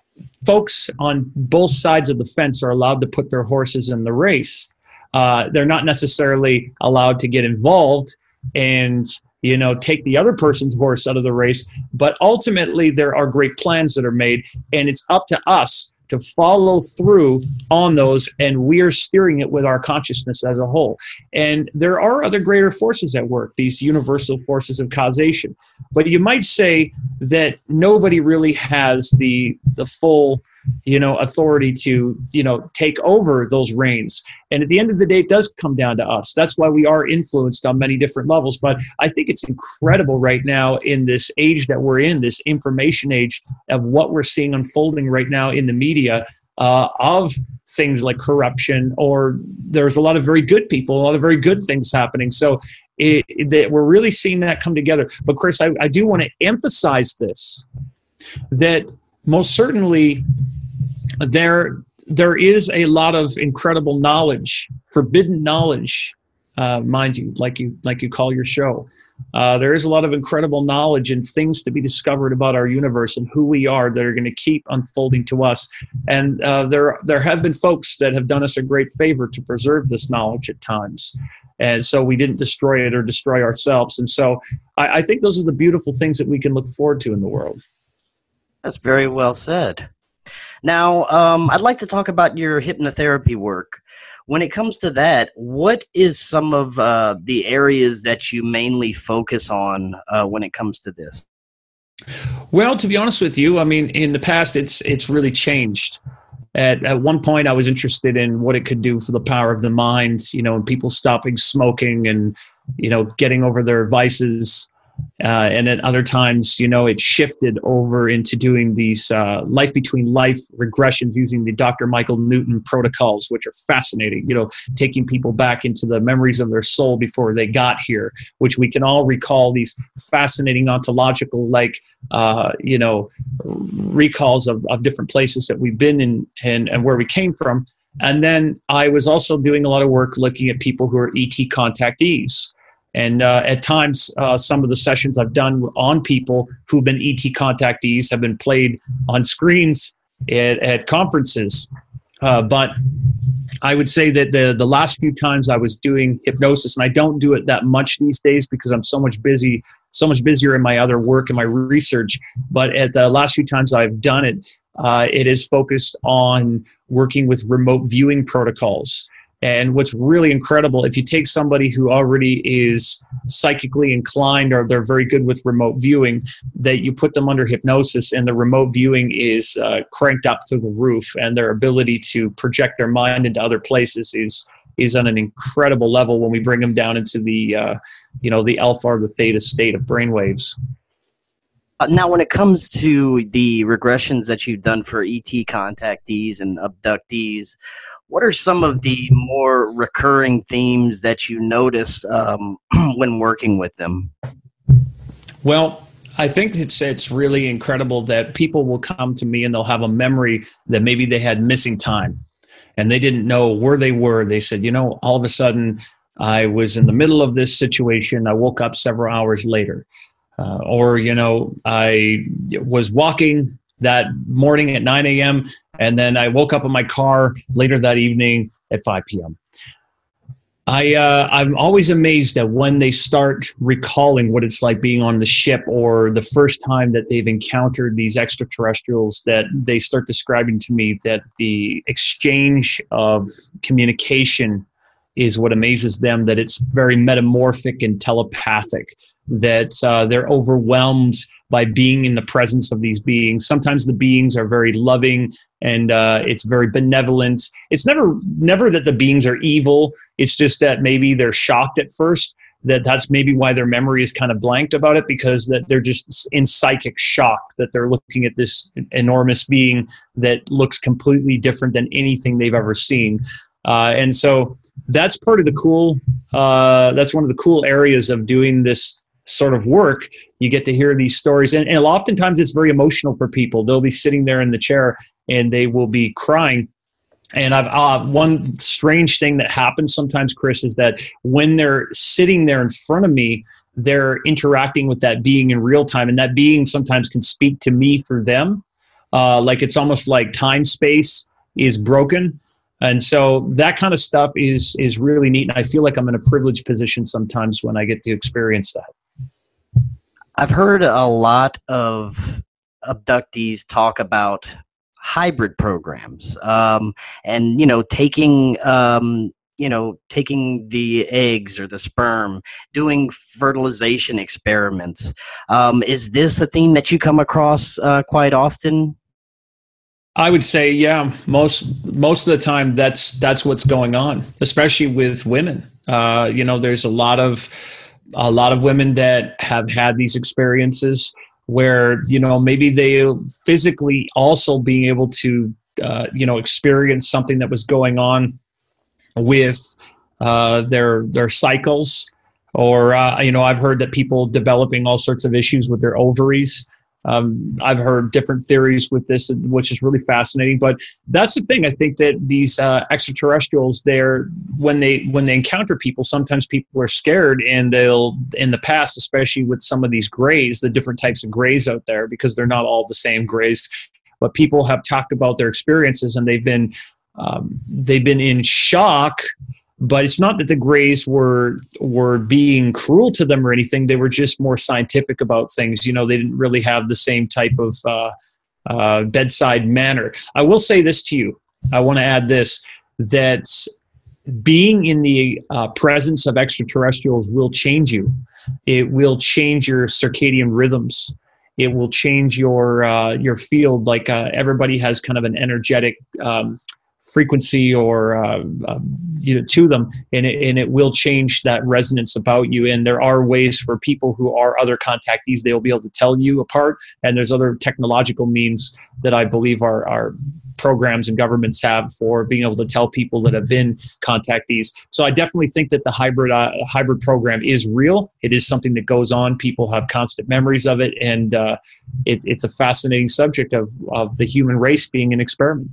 folks on both sides of the fence are allowed to put their horses in the race. Uh, they're not necessarily allowed to get involved and, you know, take the other person's horse out of the race. But ultimately, there are great plans that are made, and it's up to us to follow through on those, and we are steering it with our consciousness as a whole. And there are other greater forces at work, these universal forces of causation. But you might say that nobody really has the the full, you know, authority to, you know, take over those reins. And at the end of the day, it does come down to us. That's why we are influenced on many different levels. But I think it's incredible right now in this age that we're in, this information age, of what we're seeing unfolding right now in the media uh, of things like corruption, or there's a lot of very good people, a lot of very good things happening. So it, it, we're really seeing that come together. But Chris, I, I do want to emphasize this, that most certainly there there is a lot of incredible knowledge, forbidden knowledge, uh, mind you, like you like you call your show. Uh, there is a lot of incredible knowledge and things to be discovered about our universe and who we are that are going to keep unfolding to us. And uh, there there have been folks that have done us a great favor to preserve this knowledge at times. And so we didn't destroy it or destroy ourselves. And so I, I think those are the beautiful things that we can look forward to in the world. That's very well said. Now, um, I'd like to talk about your hypnotherapy work. When it comes to that, what is some of uh, the areas that you mainly focus on uh, when it comes to this? Well, to be honest with you, I mean, in the past, it's it's really changed. At, at one point, I was interested in what it could do for the power of the mind, you know, and people stopping smoking and, you know, getting over their vices. Uh, and at other times, you know, it shifted over into doing these uh, life between life regressions using the Doctor Michael Newton protocols, which are fascinating, you know, taking people back into the memories of their soul before they got here, which we can all recall these fascinating ontological, like, uh, you know, recalls of, of different places that we've been in and, and where we came from. And then I was also doing a lot of work looking at people who are E T contactees. And uh, at times, uh, some of the sessions I've done on people who've been E T contactees have been played on screens at, at conferences. Uh, but I would say that the the last few times I was doing hypnosis, and I don't do it that much these days because I'm so much busy, so much busier in my other work and my research. But at the last few times I've done it, uh, it is focused on working with remote viewing protocols. And what's really incredible, if you take somebody who already is psychically inclined or they're very good with remote viewing, that you put them under hypnosis and the remote viewing is uh, cranked up through the roof, and their ability to project their mind into other places is is on an incredible level when we bring them down into the, uh, you know, the alpha or the theta state of brainwaves. Uh, now, when it comes to the regressions that you've done for E T contactees and abductees, what are some of the more recurring themes that you notice um, when working with them? Well, I think it's it's really incredible that people will come to me and they'll have a memory that maybe they had missing time and they didn't know where they were. They said, you know, all of a sudden I was in the middle of this situation. I woke up several hours later. Uh, or, you know, I was walking that morning at nine a.m. and then I woke up in my car later that evening at five p.m. I, uh, I'm always amazed at when they start recalling what it's like being on the ship or the first time that they've encountered these extraterrestrials, that they start describing to me that the exchange of communication is what amazes them, that it's very metamorphic and telepathic, that uh, they're overwhelmed by being in the presence of these beings. Sometimes the beings are very loving and uh, it's very benevolent. It's never never that the beings are evil. It's just that maybe they're shocked at first, that that's maybe why their memory is kind of blanked about it, because that they're just in psychic shock, that they're looking at this enormous being that looks completely different than anything they've ever seen. Uh, and so that's part of the cool, uh, that's one of the cool areas of doing this sort of work. You get to hear these stories, and, and oftentimes it's very emotional for people. They'll be sitting there in the chair and they will be crying. And I've uh, one strange thing that happens sometimes, Chris, is that when they're sitting there in front of me, they're interacting with that being in real time, and that being sometimes can speak to me through them. Uh, like it's almost like time space is broken. And so that kind of stuff is is really neat. And I feel like I'm in a privileged position sometimes when I get to experience that. I've heard a lot of abductees talk about hybrid programs, um, and, you know, taking, um, you know, taking the eggs or the sperm, doing fertilization experiments. Um, is this a theme that you come across uh, quite often? I would say, yeah, most most of the time that's that's what's going on, especially with women. Uh, you know, there's a lot of a lot of women that have had these experiences where, you know, maybe they physically also being able to, uh, you know, experience something that was going on with uh, their their cycles, or uh, you know, I've heard that people developing all sorts of issues with their ovaries. Um, I've heard different theories with this, which is really fascinating. But that's the thing. I think that these uh, extraterrestrials, they're when they when they encounter people, sometimes people are scared, and they'll, in the past, especially with some of these grays, the different types of grays out there, because they're not all the same grays. But people have talked about their experiences, and they've been um, they've been in shock. But it's not that the Greys were were being cruel to them or anything. They were just more scientific about things. You know, they didn't really have the same type of uh, uh, bedside manner. I will say this to you. I want to add this, that being in the uh, presence of extraterrestrials will change you. It will change your circadian rhythms. It will change your uh, your field. Like uh, everybody has kind of an energetic um frequency or uh, uh, you know, to them, and it, and it will change that resonance about you. And there are ways for people who are other contactees, they'll be able to tell you apart. And there's other technological means that I believe our, our programs and governments have for being able to tell people that have been contactees. So I definitely think that the hybrid uh, hybrid program is real. It is something that goes on. People have constant memories of it, and uh, it's it's a fascinating subject of of the human race being an experiment.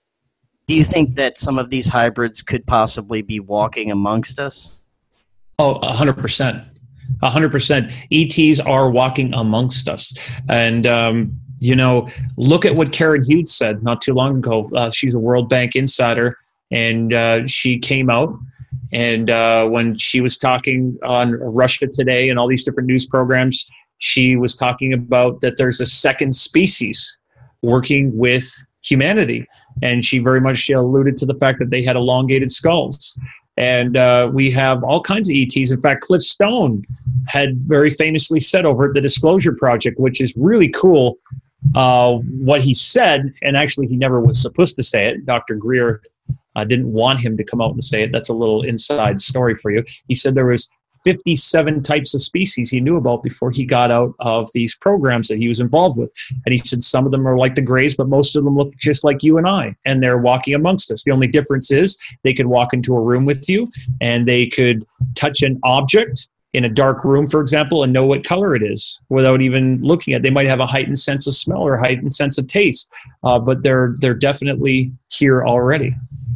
Do you think that some of these hybrids could possibly be walking amongst us? Oh, one hundred percent. one hundred percent. E Ts are walking amongst us. And, um, you know, look at what Karen Hughes said not too long ago. Uh, she's a World Bank insider, and uh, she came out. And uh, when she was talking on Russia Today and all these different news programs, she was talking about that there's a second species working with humanity. And she very much alluded to the fact that they had elongated skulls. And uh, we have all kinds of E Ts. In fact, Cliff Stone had very famously said over at the Disclosure Project, which is really cool, uh, what he said, and actually he never was supposed to say it. Doctor Greer uh, didn't want him to come out and say it. That's a little inside story for you. He said there was fifty-seven types of species he knew about before he got out of these programs that he was involved with. And he said some of them are like the Greys, but most of them look just like you and I, and they're walking amongst us. The only difference is they could walk into a room with you, and they could touch an object in a dark room, for example, and know what color it is without even looking at it. They might have a heightened sense of smell or a heightened sense of taste, uh, but they're they're definitely here already.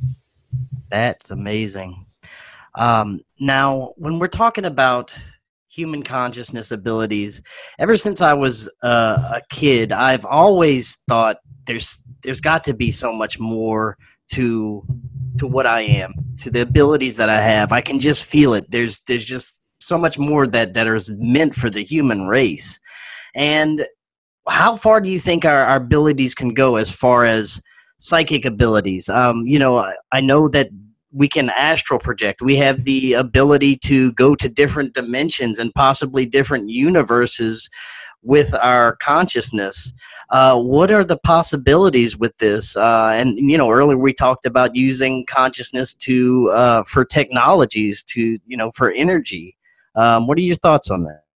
That's amazing. Um, now, when we're talking about human consciousness abilities, ever since I was uh, a kid, I've always thought there's there's got to be so much more to to what I am, to the abilities that I have. I can just feel it. There's there's just so much more that that is meant for the human race. And how far do you think our, our abilities can go as far as psychic abilities? Um, you know, I, I know that we can astral project. We have the ability to go to different dimensions and possibly different universes with our consciousness. Uh, what are the possibilities with this? Uh, and, you know, earlier we talked about using consciousness to uh, for technologies, to, you know, for energy. Um, what are your thoughts on that?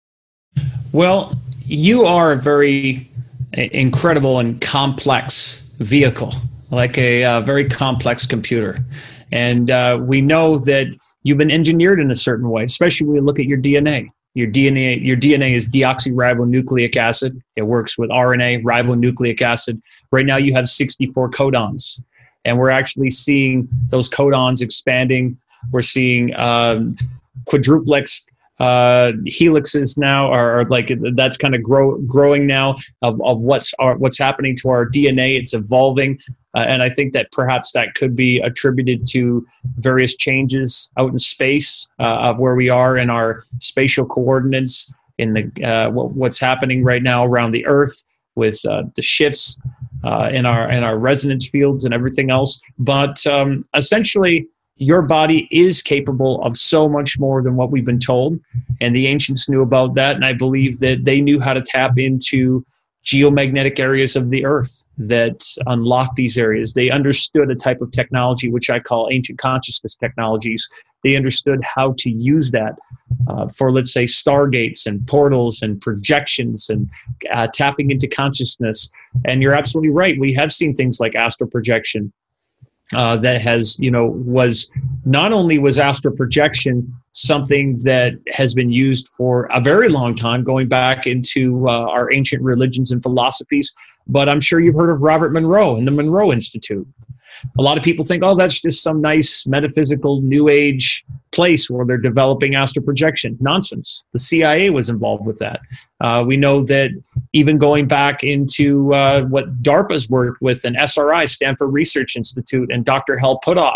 Well, you are a very incredible and complex vehicle, like a uh, very complex computer. And uh, we know that you've been engineered in a certain way, especially when we look at your D N A. Your D N A, your D N A is deoxyribonucleic acid. It works with R N A, ribonucleic acid. Right now you have sixty-four codons, and we're actually seeing those codons expanding. We're seeing um, quadruplex uh, helixes now, are, are like that's kind of grow, growing now of, of what's our, what's happening to our D N A. It's evolving. Uh, and I think that perhaps that could be attributed to various changes out in space uh, of where we are in our spatial coordinates, in the uh, what, what's happening right now around the Earth with uh, the shifts uh, in our in our resonance fields and everything else. But um, essentially, your body is capable of so much more than what we've been told, and the ancients knew about that. And I believe that they knew how to tap into geomagnetic areas of the earth that unlock these areas. They understood a type of technology, which I call ancient consciousness technologies. They understood how to use that uh, for, let's say, stargates and portals and projections and uh, tapping into consciousness. And you're absolutely right. We have seen things like astral projection. Uh, that has, you know, was not only was astral projection something that has been used for a very long time, going back into uh, our ancient religions and philosophies, but I'm sure you've heard of Robert Monroe and the Monroe Institute. A lot of people think, oh, that's just some nice metaphysical new age place where they're developing astral projection. Nonsense. The C I A was involved with that. Uh, we know that even going back into uh, what DARPA's worked with, and S R I, Stanford Research Institute, and Doctor Hal Puthoff,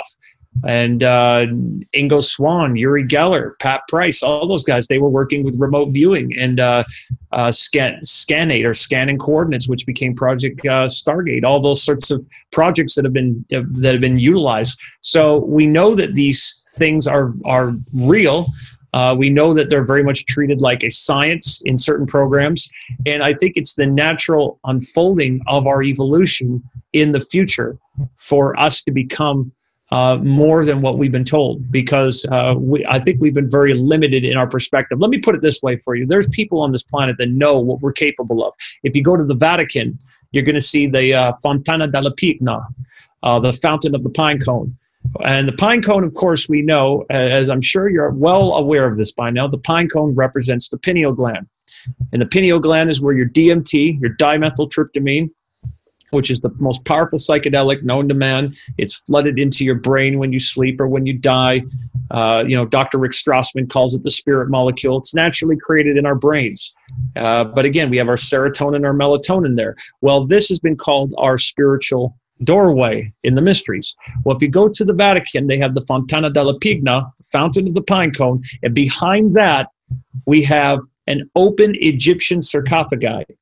and uh, Ingo Swann, Uri Geller, Pat Price, all those guys, they were working with remote viewing and uh, uh, scan, Scanate, or Scanning Coordinates, which became Project uh, Stargate. All those sorts of projects that have been uh, that have been utilized. So we know that these things are are real. Uh, we know that they're very much treated like a science in certain programs, and I think it's the natural unfolding of our evolution in the future for us to become Uh, more than what we've been told, because uh, we, I think we've been very limited in our perspective. Let me put it this way for you. There's people on this planet that know what we're capable of. If you go to the Vatican, you're going to see the uh, Fontana della Pigna, uh, the fountain of the pine cone. And the pine cone, of course, we know, as I'm sure you're well aware of this by now, the pine cone represents the pineal gland. And the pineal gland is where your D M T, your dimethyltryptamine, which is the most powerful psychedelic known to man. It's flooded into your brain when you sleep or when you die. Uh, you know, Doctor Rick Strassman calls it the spirit molecule. It's naturally created in our brains. Uh, but again, we have our serotonin, our melatonin there. Well, this has been called our spiritual doorway in the mysteries. Well, if you go to the Vatican, they have the Fontana della Pigna, the fountain of the pine cone, and behind that, we have an open Egyptian sarcophagi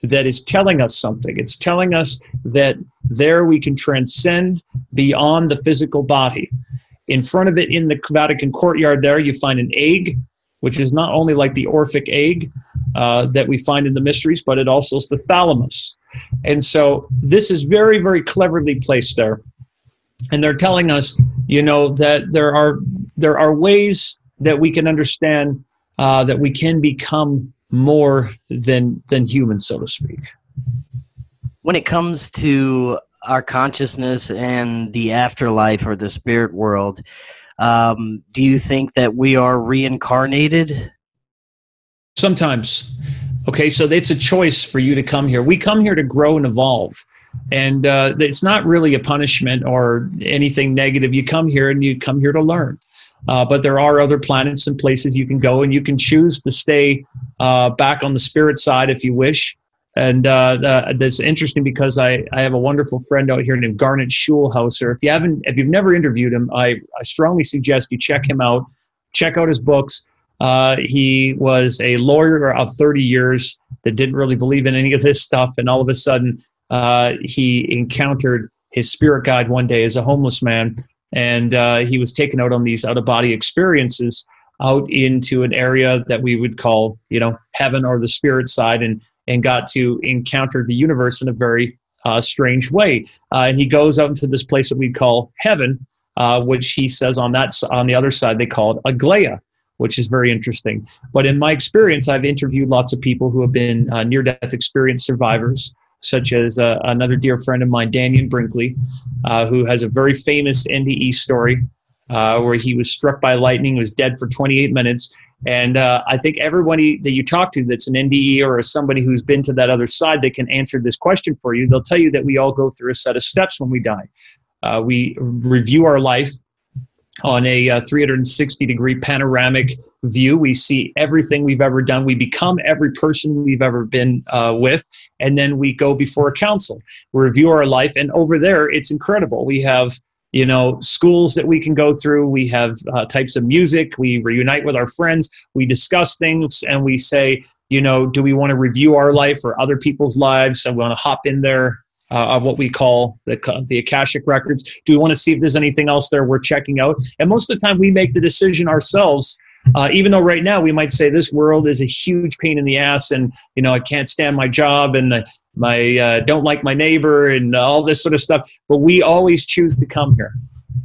that is telling us something. It's telling us that there we can transcend beyond the physical body. In front of it, in the Vatican courtyard there, you find an egg, which is not only like the Orphic egg uh, that we find in the mysteries, but it also is the thalamus. And so this is very, very cleverly placed there. And they're telling us, you know, that there are there are ways that we can understand uh, that we can become more than than human, so to speak. When it comes to our consciousness and the afterlife or the spirit world, um, do you think that we are reincarnated? Sometimes. Okay, so it's a choice for you to come here. We come here to grow and evolve. And uh, it's not really a punishment or anything negative. You come here and you come here to learn. Uh, but there are other planets and places you can go, and you can choose to stay uh, back on the spirit side if you wish. And uh, uh, that's interesting because I, I have a wonderful friend out here named Garnet Schulhauser. If you haven't, if you've never interviewed him, I, I strongly suggest you check him out. Check out his books. Uh, he was a lawyer of thirty years that didn't really believe in any of this stuff, and all of a sudden uh, he encountered his spirit guide one day as a homeless man. And uh, he was taken out on these out-of-body experiences out into an area that we would call, you know, heaven or the spirit side, and and got to encounter the universe in a very uh, strange way. Uh, and he goes out into this place that we call heaven, uh, which he says on that on the other side they call it Aglaia, which is very interesting. But in my experience, I've interviewed lots of people who have been uh, near-death experience survivors, such as uh, another dear friend of mine, Daniel Brinkley, uh, who has a very famous N D E story uh, where he was struck by lightning, was dead for twenty-eight minutes. And uh, I think everybody that you talk to that's an N D E or somebody who's been to that other side that can answer this question for you, they'll tell you that we all go through a set of steps when we die. Uh, we review our life on a uh, three hundred sixty degree panoramic view. We see everything we've ever done. We become every person we've ever been uh, with, and then we go before a council. We review our life, and over there, it's incredible. We have, you know, schools that we can go through. We have uh, types of music. We reunite with our friends. We discuss things, and we say, you know, do we want to review our life or other people's lives? And we want to hop in there. Uh, of what we call the, the Akashic Records. Do we want to see if there's anything else there we're checking out? And most of the time we make the decision ourselves, uh, even though right now we might say this world is a huge pain in the ass and, you know, I can't stand my job and the, my uh, don't like my neighbor and all this sort of stuff. But we always choose to come here.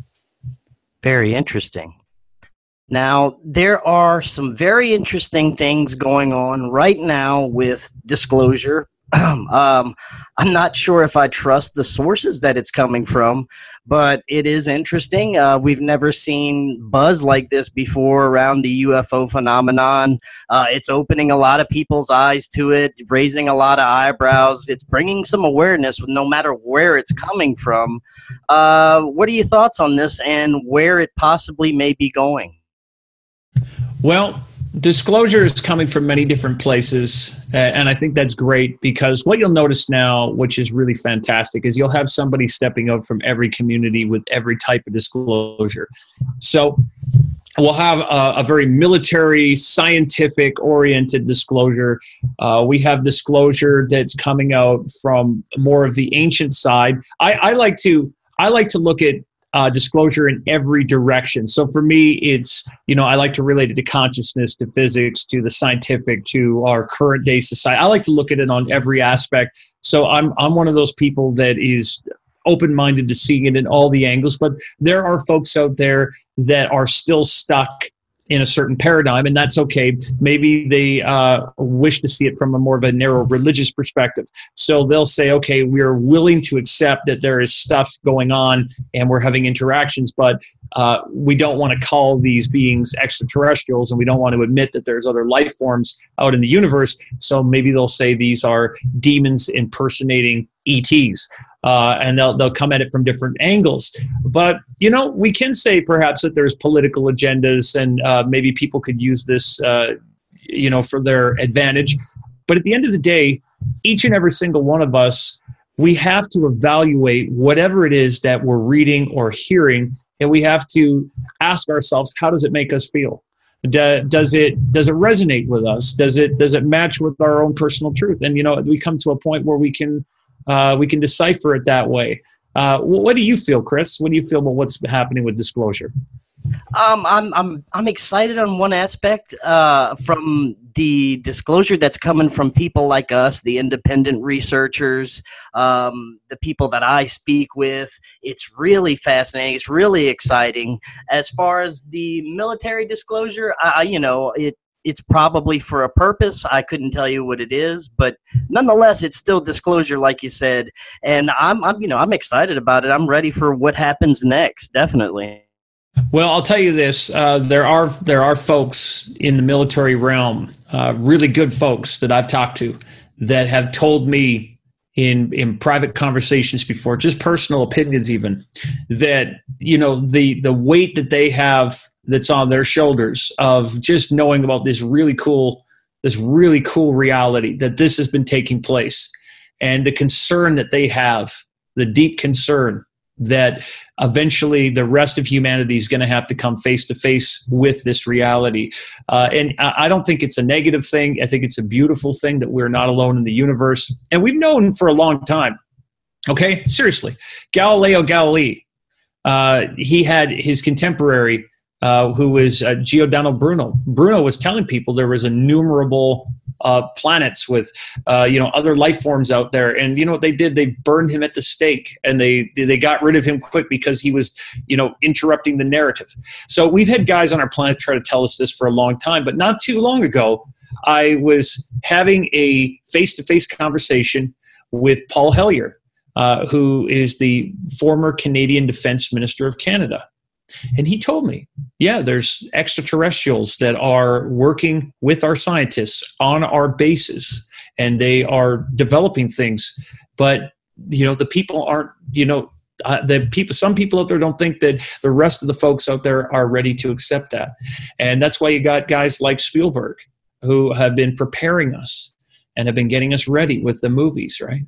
Very interesting. Now, there are some very interesting things going on right now with disclosure. um, I'm not sure if I trust the sources that it's coming from, but it is interesting. Uh, we've never seen buzz like this before around the U F O phenomenon. Uh, it's opening a lot of people's eyes to it, raising a lot of eyebrows. It's bringing some awareness no matter where it's coming from. Uh, what are your thoughts on this and where it possibly may be going? Well, disclosure is coming from many different places, uh, and I think that's great because what you'll notice now, which is really fantastic, is you'll have somebody stepping up from every community with every type of disclosure. So we'll have a, a very military, scientific-oriented disclosure. Uh, we have disclosure that's coming out from more of the ancient side. I, I like to I like to look at Uh, disclosure in every direction. So for me, it's, you know, I like to relate it to consciousness, to physics, to the scientific, to our current day society. I like to look at it on every aspect. So I'm I'm one of those people that is open-minded to seeing it in all the angles. But there are folks out there that are still stuck in a certain paradigm, and that's okay. Maybe they uh, wish to see it from a more of a narrow religious perspective. So they'll say, okay, we're willing to accept that there is stuff going on and we're having interactions, but uh, we don't want to call these beings extraterrestrials, and we don't want to admit that there's other life forms out in the universe. So maybe they'll say these are demons impersonating E Ts. Uh, and they'll they'll come at it from different angles. But, you know, we can say perhaps that there's political agendas and uh, maybe people could use this, uh, you know, for their advantage. But at the end of the day, each and every single one of us, we have to evaluate whatever it is that we're reading or hearing, and we have to ask ourselves, how does it make us feel? Do, does it does it resonate with us? Does it does it match with our own personal truth? And you know, we come to a point where we can uh, we can decipher it that way. Uh, what do you feel, Chris? What do you feel about what's happening with disclosure? Um, I'm I'm I'm excited on one aspect uh, from the disclosure that's coming from people like us, the independent researchers, um, the people that I speak with. It's really fascinating. It's really exciting. As far as the military disclosure, I, you know, it it's probably for a purpose. I couldn't tell you what it is, but nonetheless, it's still disclosure, like you said. And I'm I'm you know I'm excited about it. I'm ready for what happens next. Definitely. Well, I'll tell you this: uh, there are there are folks in the military realm, uh, really good folks that I've talked to, that have told me in in private conversations before, just personal opinions, even that you know the the weight that they have that's on their shoulders of just knowing about this really cool this really cool reality that this has been taking place, and the concern that they have, the deep concern that eventually the rest of humanity is going to have to come face to face with this reality. Uh, and I don't think it's a negative thing. I think it's a beautiful thing that we're not alone in the universe. And we've known for a long time. Okay, seriously. Galileo Galilei, uh, he had his contemporary, uh, who was uh, Giordano Bruno. Bruno was telling people there was innumerable Uh, planets with, uh, you know, other life forms out there. And you know what they did? They burned him at the stake, and they they got rid of him quick because he was, you know, interrupting the narrative. So we've had guys on our planet try to tell us this for a long time, but not too long ago, I was having a face-to-face conversation with Paul Hellyer, uh, who is the former Canadian Defense Minister of Canada. And he told me, yeah, there's extraterrestrials that are working with our scientists on our bases, and they are developing things. But, you know, the people aren't, you know, uh, the people, some people out there don't think that the rest of the folks out there are ready to accept that. And that's why you got guys like Spielberg who have been preparing us and have been getting us ready with the movies, right?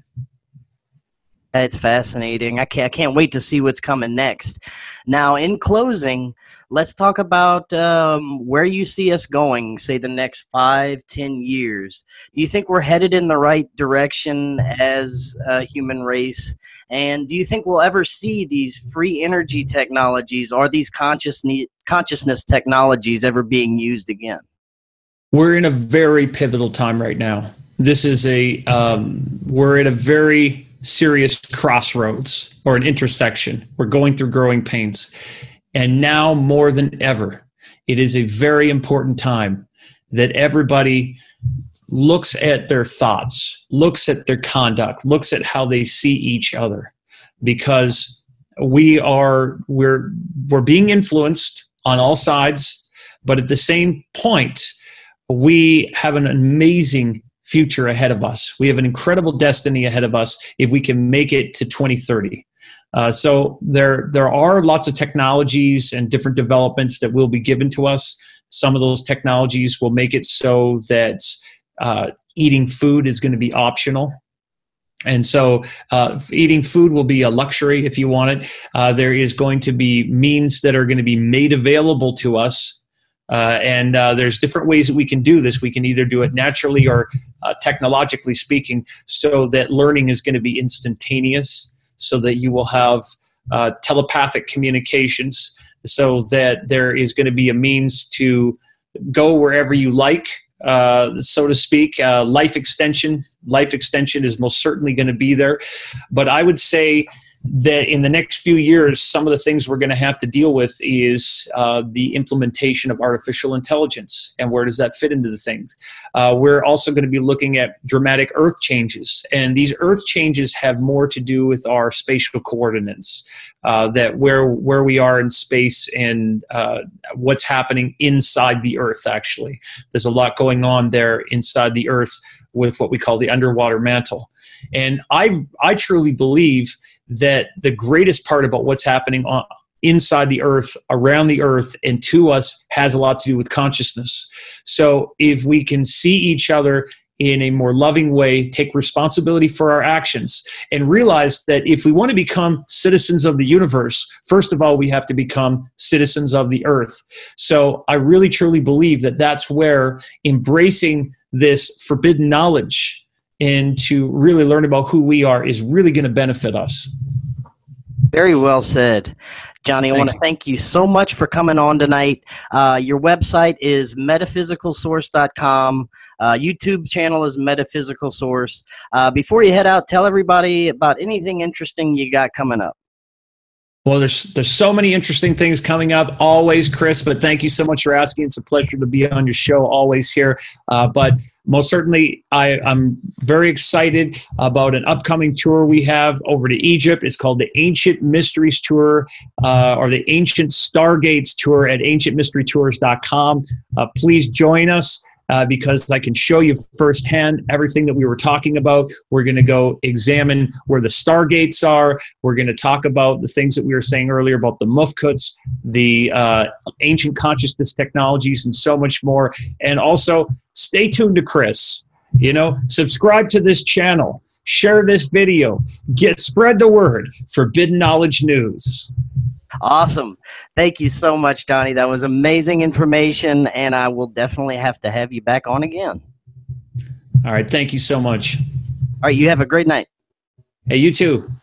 It's fascinating. I can't, I can't wait to see what's coming next. Now, in closing, let's talk about um, where you see us going, say the next five, ten years. Do you think we're headed in the right direction as a human race? And do you think we'll ever see these free energy technologies or these consciousness, consciousness technologies ever being used again? We're in a very pivotal time right now. This is a, um, we're at a very serious crossroads or an intersection. We're going through growing pains. And now more than ever, it is a very important time that everybody looks at their thoughts, looks at their conduct, looks at how they see each other, because we are, we're, we're being influenced on all sides, but at the same point, we have an amazing future ahead of us. We have an incredible destiny ahead of us if we can make it to twenty thirty. Uh, so there, there are lots of technologies and different developments that will be given to us. Some of those technologies will make it so that uh, eating food is going to be optional. And so uh, eating food will be a luxury if you want it. Uh, there is going to be means that are going to be made available to us. Uh, and uh, there's different ways that we can do this. We can either do it naturally or uh, technologically speaking, so that learning is going to be instantaneous, so that you will have uh, telepathic communications, so that there is going to be a means to go wherever you like, uh, so to speak. Uh, life extension. Life extension is most certainly going to be there. But I would say that in the next few years, some of the things we're going to have to deal with is uh, the implementation of artificial intelligence, and where does that fit into the things. Uh, we're also going to be looking at dramatic Earth changes, and these Earth changes have more to do with our spatial coordinates, uh, that where where we are in space and uh, what's happening inside the Earth. Actually, there's a lot going on there inside the Earth with what we call the underwater mantle, and I I truly believe that the greatest part about what's happening on, inside the Earth, around the Earth, and to us has a lot to do with consciousness. So if we can see each other in a more loving way, take responsibility for our actions, and realize that if we want to become citizens of the universe, first of all, we have to become citizens of the earth. So I really truly believe that that's where embracing this forbidden knowledge and to really learn about who we are is really going to benefit us. Very well said. Johnny, I want to thank you so much for coming on tonight. Uh, your website is metaphysical source dot com. Uh, YouTube channel is Metaphysical Source. Uh, before you head out, tell everybody about anything interesting you got coming up. Well, there's there's so many interesting things coming up always, Chris, but thank you so much for asking. It's a pleasure to be on your show always here. Uh, but most certainly, I, I'm very excited about an upcoming tour we have over to Egypt. It's called the Ancient Mysteries Tour, uh, or the Ancient Stargates Tour at ancient mystery tours dot com. Uh, please join us. Uh, because I can show you firsthand everything that we were talking about. We're going to go examine where the stargates are. We're going to talk about the things that we were saying earlier about the Mufkuts, the uh, ancient consciousness technologies, and so much more. And also, stay tuned to Chris. You know, subscribe to this channel. Share this video. Get spread the word. Forbidden Knowledge News. Awesome. Thank you so much, Johnny. That was amazing information, and I will definitely have to have you back on again. All right. Thank you so much. All right. You have a great night. Hey, you too.